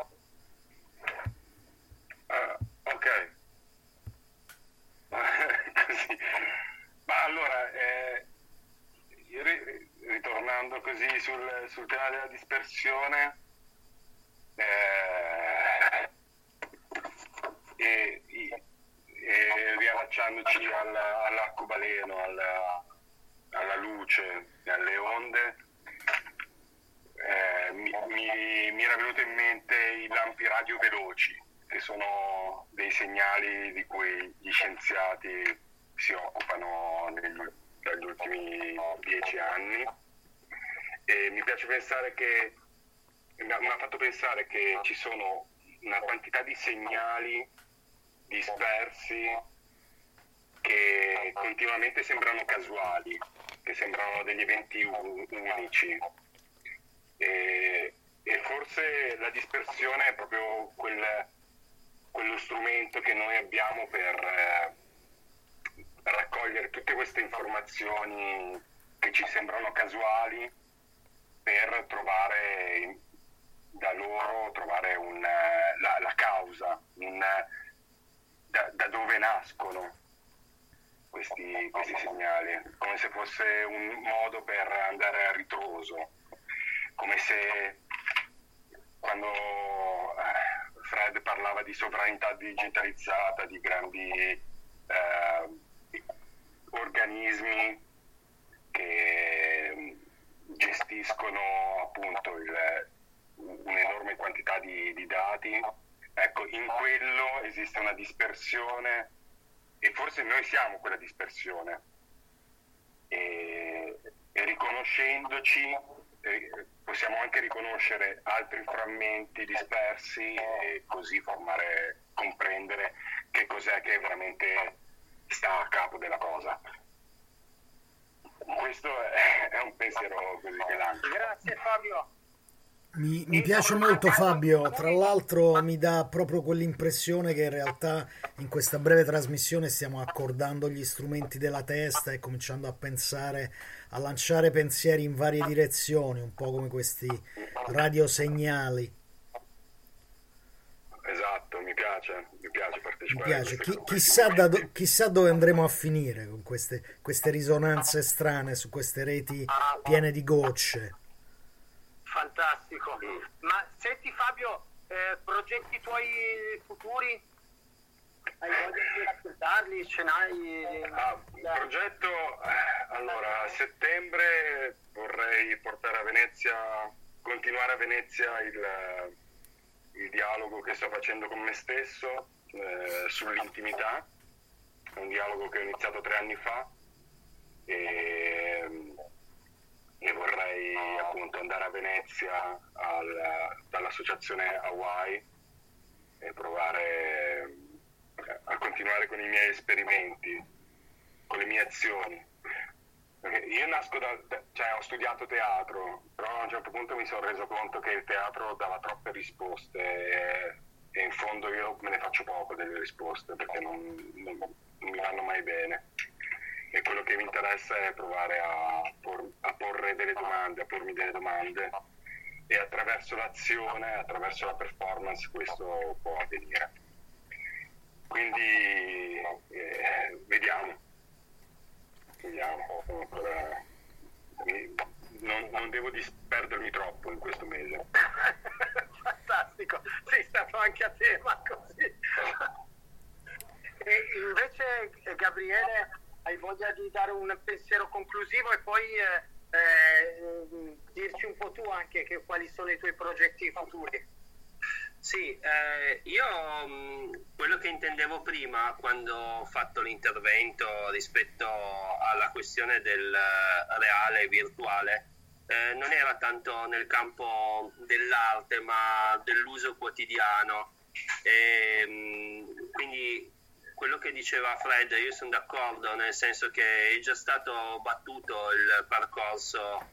Speaker 7: Uh, ok. Così. Ma allora eh, ri- ritornando così sul, sul tema della dispersione eh, e, e riallacciandoci alla, all'arcobaleno, alla, alla luce, alle onde, eh, mi, mi, mi era venuto in mente i lampi radio veloci, che sono dei segnali di cui gli scienziati si occupano negli, negli ultimi dieci anni, e mi piace pensare che mi ha, mi ha fatto pensare che ci sono una quantità di segnali dispersi che continuamente sembrano casuali, che sembrano degli eventi u- unici, e, e forse la dispersione è proprio quel quello strumento che noi abbiamo per, eh, per raccogliere tutte queste informazioni che ci sembrano casuali, per trovare da loro trovare un, la, la causa, un, da, da dove nascono questi, questi segnali, come se fosse un modo per andare a ritroso, come se quando eh, Fred parlava di sovranità digitalizzata, di grandi eh, organismi che gestiscono appunto il, un'enorme quantità di, di dati. Ecco, in quello esiste una dispersione, e forse noi siamo quella dispersione, e, e riconoscendoci possiamo anche riconoscere altri frammenti dispersi e così formare, comprendere che cos'è che veramente sta a capo della cosa. Questo è, è un pensiero così che lancio.
Speaker 10: Grazie Fabio.
Speaker 4: Mi, mi piace molto Fabio, tra l'altro mi dà proprio quell'impressione che in realtà in questa breve trasmissione stiamo accordando gli strumenti della testa e cominciando a pensare, a lanciare pensieri in varie direzioni, un po' come questi radiosegnali.
Speaker 7: Esatto, mi piace, mi piace partecipare.
Speaker 4: Mi piace. Chi, chissà, da do, chissà dove andremo a finire con queste, queste risonanze strane su queste reti piene di gocce.
Speaker 10: Fantastico. Ma senti Fabio, eh, progetti tuoi futuri? Hai voglia di raccontarli? Ce n'hai?
Speaker 7: Ah, il progetto, allora, a settembre vorrei portare a Venezia, continuare a Venezia il, il dialogo che sto facendo con me stesso eh, sull'intimità, un dialogo che ho iniziato tre anni fa e, e vorrei appunto andare a Venezia al, dall'associazione Hawaii e provare a continuare con i miei esperimenti, con le mie azioni. Perché io nasco da, cioè ho studiato teatro, però a un certo punto mi sono reso conto che il teatro dava troppe risposte e, e in fondo io me ne faccio poco delle risposte perché non, non, non mi vanno mai bene. E quello che mi interessa è provare a, por, a porre delle domande, a pormi delle domande e attraverso l'azione, attraverso la performance questo può avvenire. Quindi eh, vediamo. Vediamo, ancora, non, non devo disperdermi troppo in questo mese.
Speaker 10: Fantastico, sei stato anche a tema così. E invece Gabriele, hai voglia di dare un pensiero conclusivo e poi eh, eh, dirci un po' tu anche che, quali sono i tuoi progetti futuri?
Speaker 6: Sì, eh, io mh, quello che intendevo prima quando ho fatto l'intervento rispetto alla questione del reale e virtuale eh, non era tanto nel campo dell'arte ma dell'uso quotidiano e, mh, quindi quello che diceva Fred io sono d'accordo, nel senso che è già stato battuto il percorso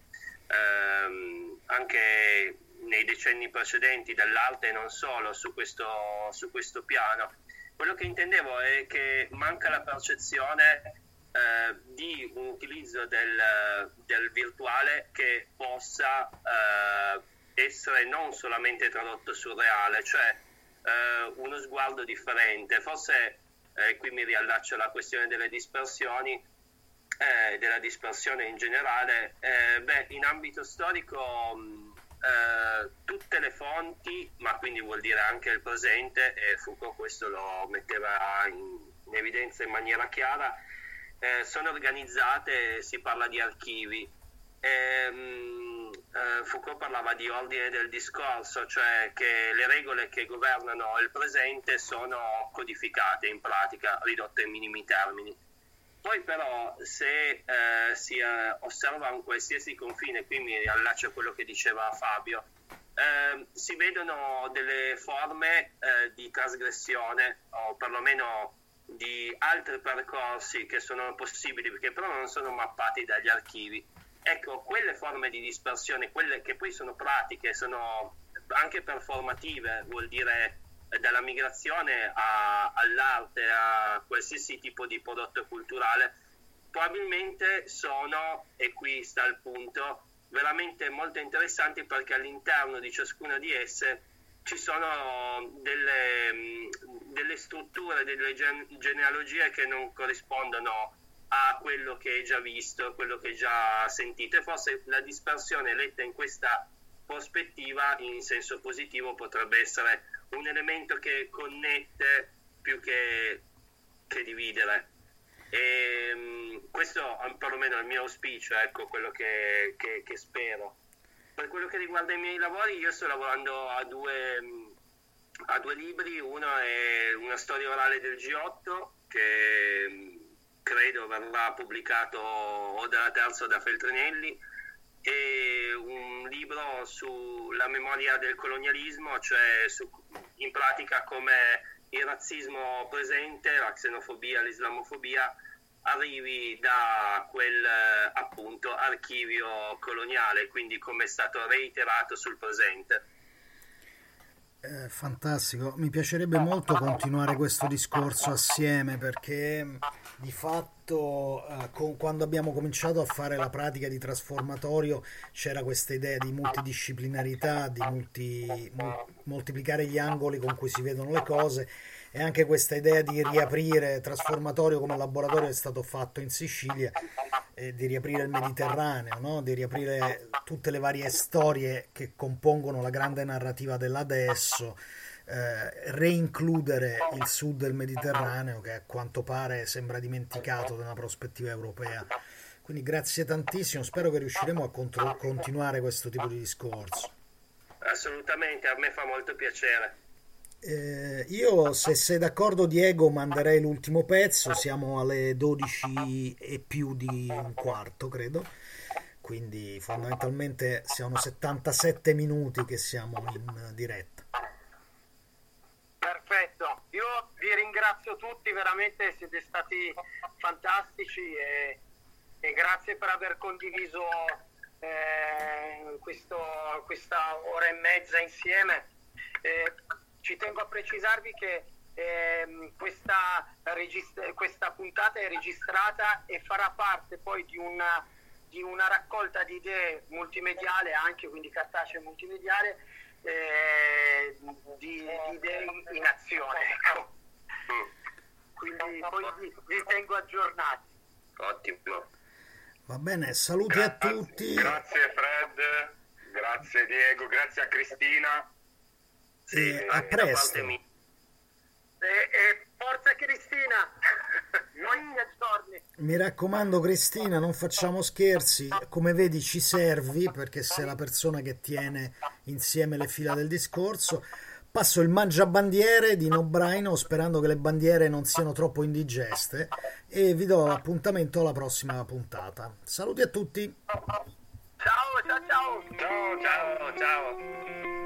Speaker 6: ehm, anche nei decenni precedenti dell'arte e non solo su questo, su questo piano. Quello che intendevo è che manca la percezione eh, di un utilizzo del, del virtuale che possa eh, essere non solamente tradotto sul reale, cioè eh, uno sguardo differente. Forse eh, qui mi riallaccio alla questione delle dispersioni, eh, della dispersione in generale. Eh, beh, in ambito storico mh, Uh, tutte le fonti, ma quindi vuol dire anche il presente, e Foucault questo lo metteva in, in evidenza in maniera chiara, eh, sono organizzate, si parla di archivi. E, um, uh, Foucault parlava di ordine del discorso, cioè che le regole che governano il presente sono codificate in pratica, ridotte ai minimi termini. Poi però se eh, si eh, osserva un qualsiasi confine, qui mi riallaccio a quello che diceva Fabio, eh, si vedono delle forme eh, di trasgressione o perlomeno di altri percorsi che sono possibili, perché però non sono mappati dagli archivi. Ecco, quelle forme di dispersione, quelle che poi sono pratiche, sono anche performative, vuol dire dalla migrazione a, all'arte, a qualsiasi tipo di prodotto culturale, probabilmente sono, e qui sta il punto, veramente molto interessanti perché all'interno di ciascuna di esse ci sono delle, delle strutture, delle gen- genealogie che non corrispondono a quello che è già visto, quello che è già sentito, e forse la dispersione letta in questa prospettiva in senso positivo potrebbe essere un elemento che connette più che, che dividere. E, um, questo è perlomeno il mio auspicio, ecco, quello che, che, che spero. Per quello che riguarda i miei lavori, io sto lavorando a due, a due libri. Uno è una storia orale del G otto che credo verrà pubblicato o dalla Terza o da Feltrinelli, e un libro sulla memoria del colonialismo, cioè su, in pratica come il razzismo presente, la xenofobia, l'islamofobia arrivi da quel appunto archivio coloniale, quindi come è stato reiterato sul presente.
Speaker 4: Eh, fantastico, mi piacerebbe molto continuare questo discorso assieme, perché di fatto eh, con, quando abbiamo cominciato a fare la pratica di trasformatorio c'era questa idea di multidisciplinarità, di multi, mul, moltiplicare gli angoli con cui si vedono le cose, e anche questa idea di riaprire trasformatorio come laboratorio è stato fatto in Sicilia, e di riaprire il Mediterraneo, no? Di riaprire tutte le varie storie che compongono la grande narrativa dell'adesso, eh, reincludere il sud del Mediterraneo, che a quanto pare sembra dimenticato da una prospettiva europea. Quindi grazie tantissimo, spero che riusciremo a contro- continuare questo tipo di discorso.
Speaker 6: Assolutamente, a me fa molto piacere.
Speaker 4: Eh, io, se sei d'accordo Diego, manderei l'ultimo pezzo, siamo alle dodici e più di un quarto credo, quindi fondamentalmente siamo settantasette minuti che siamo in diretta.
Speaker 10: Perfetto, io vi ringrazio tutti, veramente siete stati fantastici e, e grazie per aver condiviso eh, questo, questa ora e mezza insieme. Eh, Ci tengo a precisarvi che ehm, questa, regist- questa puntata è registrata e farà parte poi di una, di una raccolta di idee multimediale, anche quindi cartacea multimediale, eh, di, di idee in, in azione. Ecco. Quindi poi vi, vi tengo aggiornati.
Speaker 6: Ottimo.
Speaker 4: Va bene, saluti a tutti.
Speaker 7: Grazie Fred, grazie Diego, grazie a Cristina.
Speaker 4: E a presto.
Speaker 10: E, e forza Cristina, noi ti aggiorni.
Speaker 4: Mi raccomando Cristina, non facciamo scherzi, come vedi ci servi perché sei la persona che tiene insieme le fila del discorso. Passo il mangiabandiere di Nobraino sperando che le bandiere non siano troppo indigeste e vi do l'appuntamento alla prossima puntata. Saluti a tutti.
Speaker 10: Ciao, ciao, ciao.
Speaker 6: Ciao, ciao, ciao.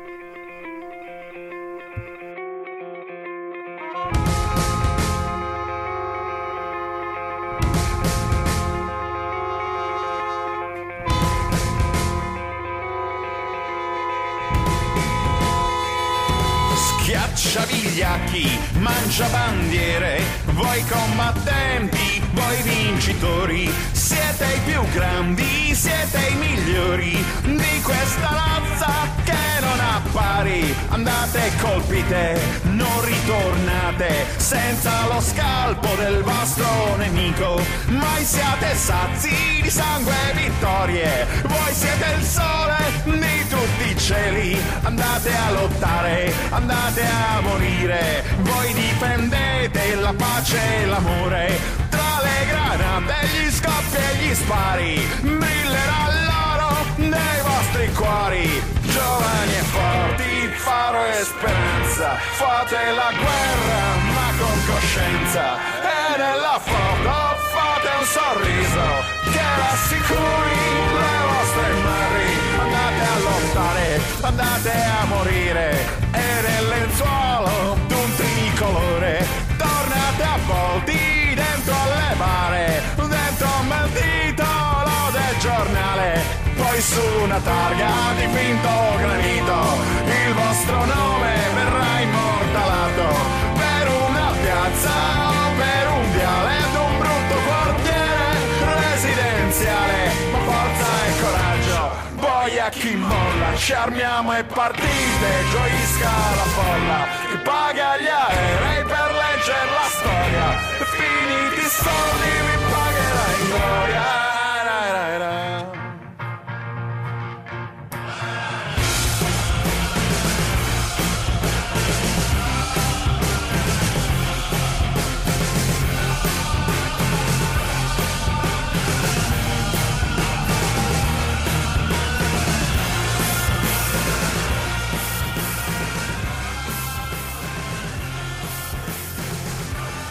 Speaker 1: Schiaccia vigliacchi, mangia bandiere, voi combattenti, voi vincitori, siete i più grandi, siete i migliori di questa razza che non ha pari. Andate e colpite, non ritornate, senza lo scalpo del vostro nemico, mai siate sazi di sangue e vittorie, voi siete il sole di tutti i cieli, andate a lottare, andate a morire, voi difendete la pace e l'amore, tra le granate, gli scoppi e gli spari, brillerà l'oro nei vostri cuori, giovani e forti, faro e speranza, fate la guerra ma con coscienza, e nella foto fate un sorriso, che rassicuri le vostre madri, andate a lottare, andate a morire, e nel lenzuolo d'un tricolore, tornate avvolti dentro alle bare, dentro un titolo del giornale, poi su una targa di finto granito, il vostro nome verrà immortalato, per una piazza o per un viale d'un brutto quartiere residenziale, ma forza e coraggio, poi a chi molla, ci armiamo e partite, gioisca la folla, che paga gli aerei per leggere la storia, finiti i soldi vi pagherà in gloria.